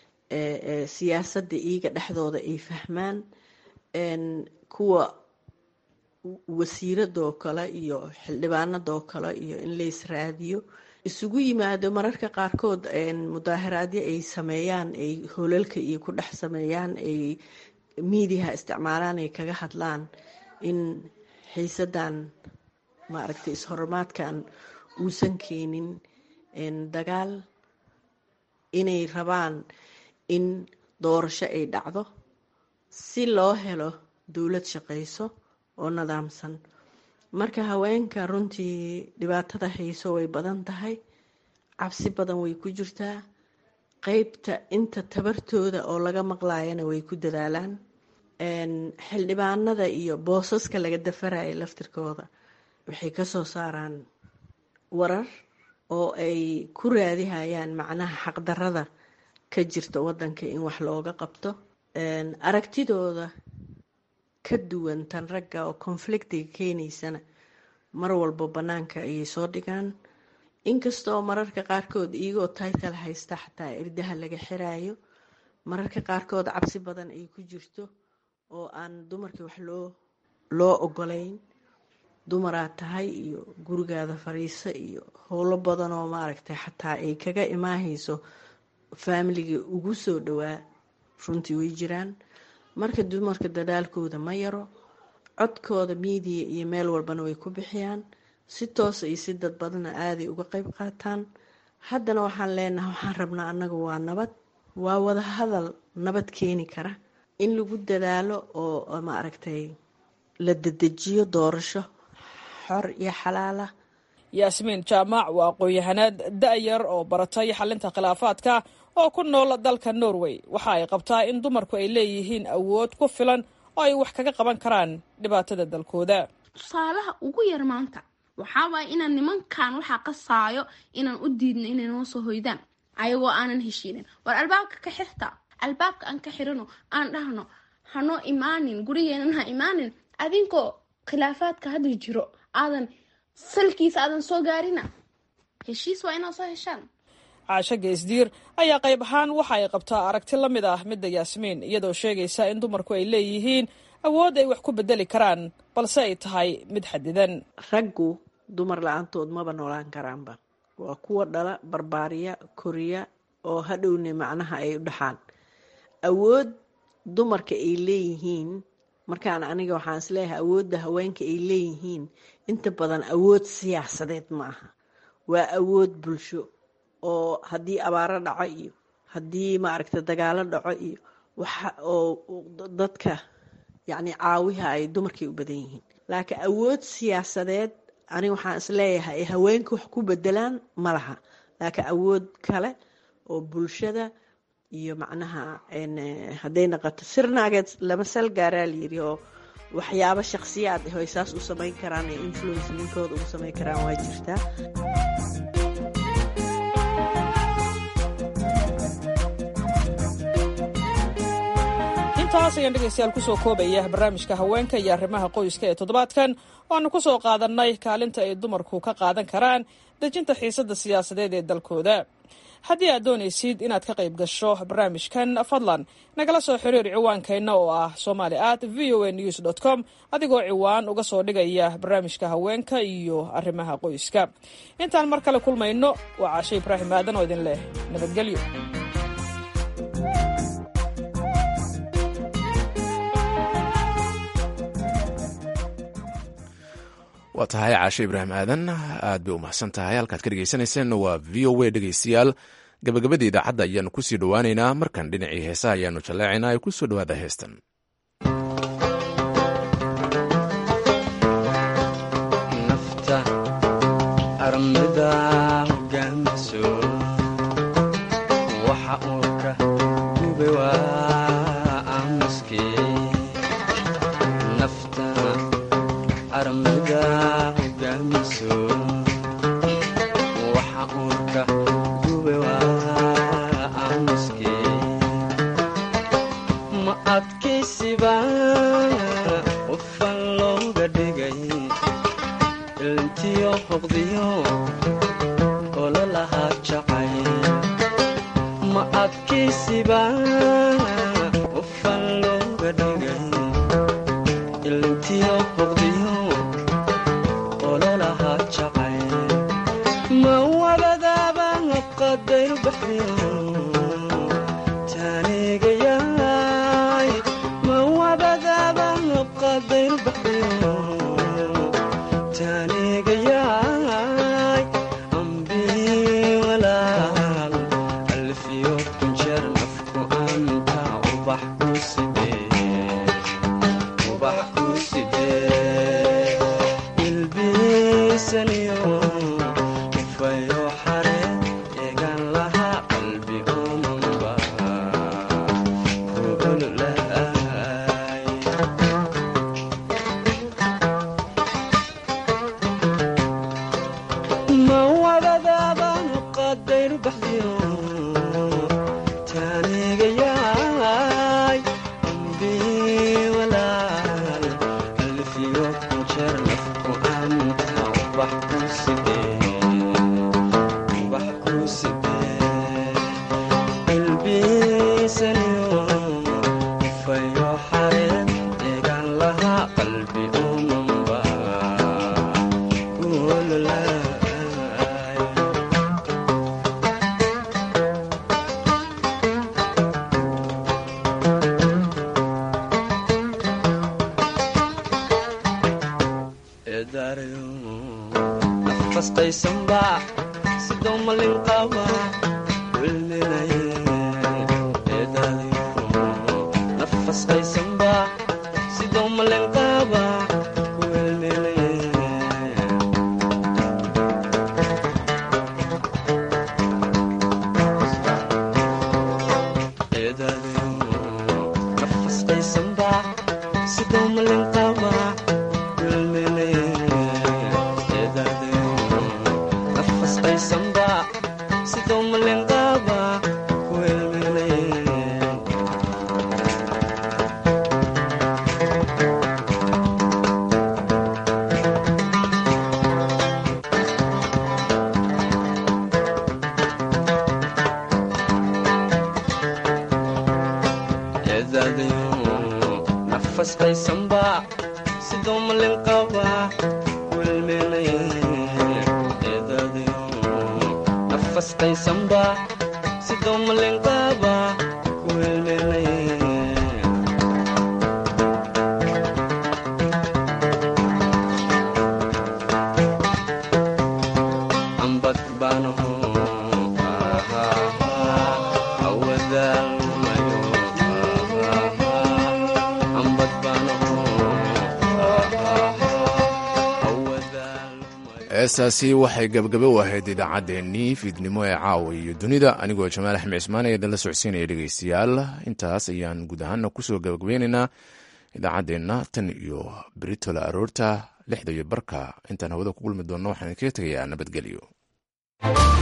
siyaasadda iyaga dhexdooda ay fahmaan kuwa wasiiradoo kale iyo xildhibaanadoo kale iyo in lays raadiyo isugu yimaado mararka qaarkood mudaaharaadyo ay sameeyaan ay hoolalka iyo ku dhex sameeyaan ay miidiyaha isticmaalaan ay kaga hadlaan in xiisadan maaragtay ishormaadkan uusan keenin dagaal inay rabaan in doorasho ay dhacdo si loo helo dowlad shaqayso oo nidaamsan marka haweenka runtii dhibaatada hayso way badan tahay cabsi badan way ku jirtaa qeybta inta tabartooda oo laga maqlaayana way ku dadaalaan xildhibaanada iyo boosaska laga dafaraya laftirkooda waxay kasoo saaraan warar oo ay ku raadihayaan macnaha xaqdarada ka jirta wadanka in wax looga qabto aragtidooda ka duwan tan ragga oo konfliktiga keenaysana mar walba banaanka ayay soo dhigaan inkastoo mararka qaarkood iyagoo title haysta xataa irdaha laga xiraayo mararka qaarkood cabsi badan ay ku jirto oo aan dumarkii wax loo loo ogolayn dumaraad tahay iyo gurigaada fariiso iyo howlo badan oo maaragtay xataa ay kaga imaahayso faamiliga ugu soo dhowaa runtii way jiraan marka dumarka dadaalkooda ma yaro codkooda miidiya iyo meel walbana way ku bixiyaan si toosa iyo si dad badana aaday uga qayb qaataan haddana waxaan leenahay waxaan rabnaa annaga waa nabad waa wada hadal nabad keeni kara in lagu dadaalo oo maaragtay la dedejiyo doorasho xor iyo xalaala yaasmiin jaamac waa aqoon-yahanaad da-yar oo baratay xalinta khilaafaadka oo ku nool dalka Norway waxa ay qabtaa in dumarku ay leeyihiin awood ku filan oo ay wax kaga qaban karaan dhibaatada dalkooda tusaalaha ugu yar maanta waxaa waay inaan nimankan waxaa qasaayo inaan u diidno inay noo soo hoydaan ayagoo aanan heshiinin war albaabka ka xirta albaabka aan ka xirano aan dhahno hanoo imaanin gurigeenan ha imaanin adinkoo khilaafaadka hadda jiro aadan salkiisa aadan soo gaarina heshiis waa inaa soo heshaan Caasho Geesdiir ayaa qayb ahaan waxa ay qabtaa aragti la mid ah midda Yaasmiin iyadoo sheegaysa in dumarku ay leeyihiin awood ay wax ku bedeli karaan balse ay tahay mid xadidan raggu dumar la-aantood maba noolaan karaanba waa kuwa dhala barbaariya koriya oo hadhowne macnaha ay u dhaxaan awood dumarka ay leeyihiin markaan aniga waxaan isleeyahay awoodda haweenka ay leeyihiin inta badan awood siyaasadeed ma aha waa awood bulsho oo haddii abaaro dhaco iyo haddii maaragta dagaalo dhaco iyo waxa oo dadka yacni caawiha ay dumarkay u badan yihiin laakiin awood siyaasadeed aniga waxaan isleeyahay ay haweenka wax ku bedelaan ma laha laakiin awood kale oo bulshada iyo macnaha hadday noqoto sirnaageed lama sal gaaraa layidhi oo waxyaabo shakhsiyaad ah oo saas u samayn karaan ee influence ninkooda ugu samayn karaan waa jirtaa. intaas ayaan dhegaystayaal kusoo koobaya barnaamijka haweenka iyo arrimaha qoyska ee toddobaadkan waanu ku soo qaadannay kaalinta ay dumarku ka qaadan karaan dejinta xiisadda siyaasadeed ee dalkooda. haddii aad doonaysid inaad ka qayb gasho barnaamijkan fadlan nagala soo xiriir ciwaankeenna oo ah somali at v o a news dot com adigoo ciwaan uga soo dhigaya barnaamijka haweenka iyo arrimaha qoyska. intaan mar kale kulmayno waa Caashe Ibraahim Aadan oo idin leh nabadgelyo. waa tahay Caashe Ibraahim Aadan aad bay u mahadsan tahay. halkaad ka dhegaysanayseen waa v o a dhegaystayaal. gabagabada idaacadda ayaanu kusii dhowaaneynaa. markan dhinacii heesaha ayaanu jallaacaynaa ee kusoo dhowaada heestan. nafta armida hogaamiso waxa uu ka gube waa aamuske nafta armida hogaamiso waxa uu ka gube waa aamuske ma adkaysiba qofan looga dhigay ilntiyo hoqdiyo ololaha jacay ma adkaysiba qofan looga dhigay ilntiyo hoqdiyo ololaha jacay ma wabadaaba qadayr baxriyo taanigayay ma wabadaaba qadayr baxriyo taanigayay ambi walaal alfiyo kunjeer nafku anta ubax ku sidee ubax ku sidee ilbiisaniyo ufayo xare eegan laha qalbi omanba kuululaay ma wadadaaba qadayr baxdiyo taanigayay ambi walaal alfiyo kunjeer nafku anta ubax ku sidee ubax ku sidee ilbiisaniyo ufayo xareen eegan laha qalbi omanba kuululaay nafastaysanba sidoo malin qaba wilminaye eedaadayo nafastaysanba sidoo malin qaba wilminaye eedaadayo nafastaysanba sidoo malin qaba wilminaye nafastaysanba sidoo malin qaba wilminaye eedaadayo nafastaysanba sidoo malin qaba wilminaye eedaadayo nafastaysanba sidoo malin qaba wilminaye ambad baanaho awadaalmayo ambad baanaho heestaasi waxay gabagabo u ahayd idaacaddeenii fiidnimo ee caawa iyo dunida anigoo jamaal axmed cismaan ee idinla socodsiinaya dhegaystayaal intaas ayaan guud ahaana kusoo gabagabeynaynaa idaacaddeenna tan iyo britola aroorta lixda iyo barka intaan hawada ku kulmi doonno waxaan kaga tegayaa nabadgelyo.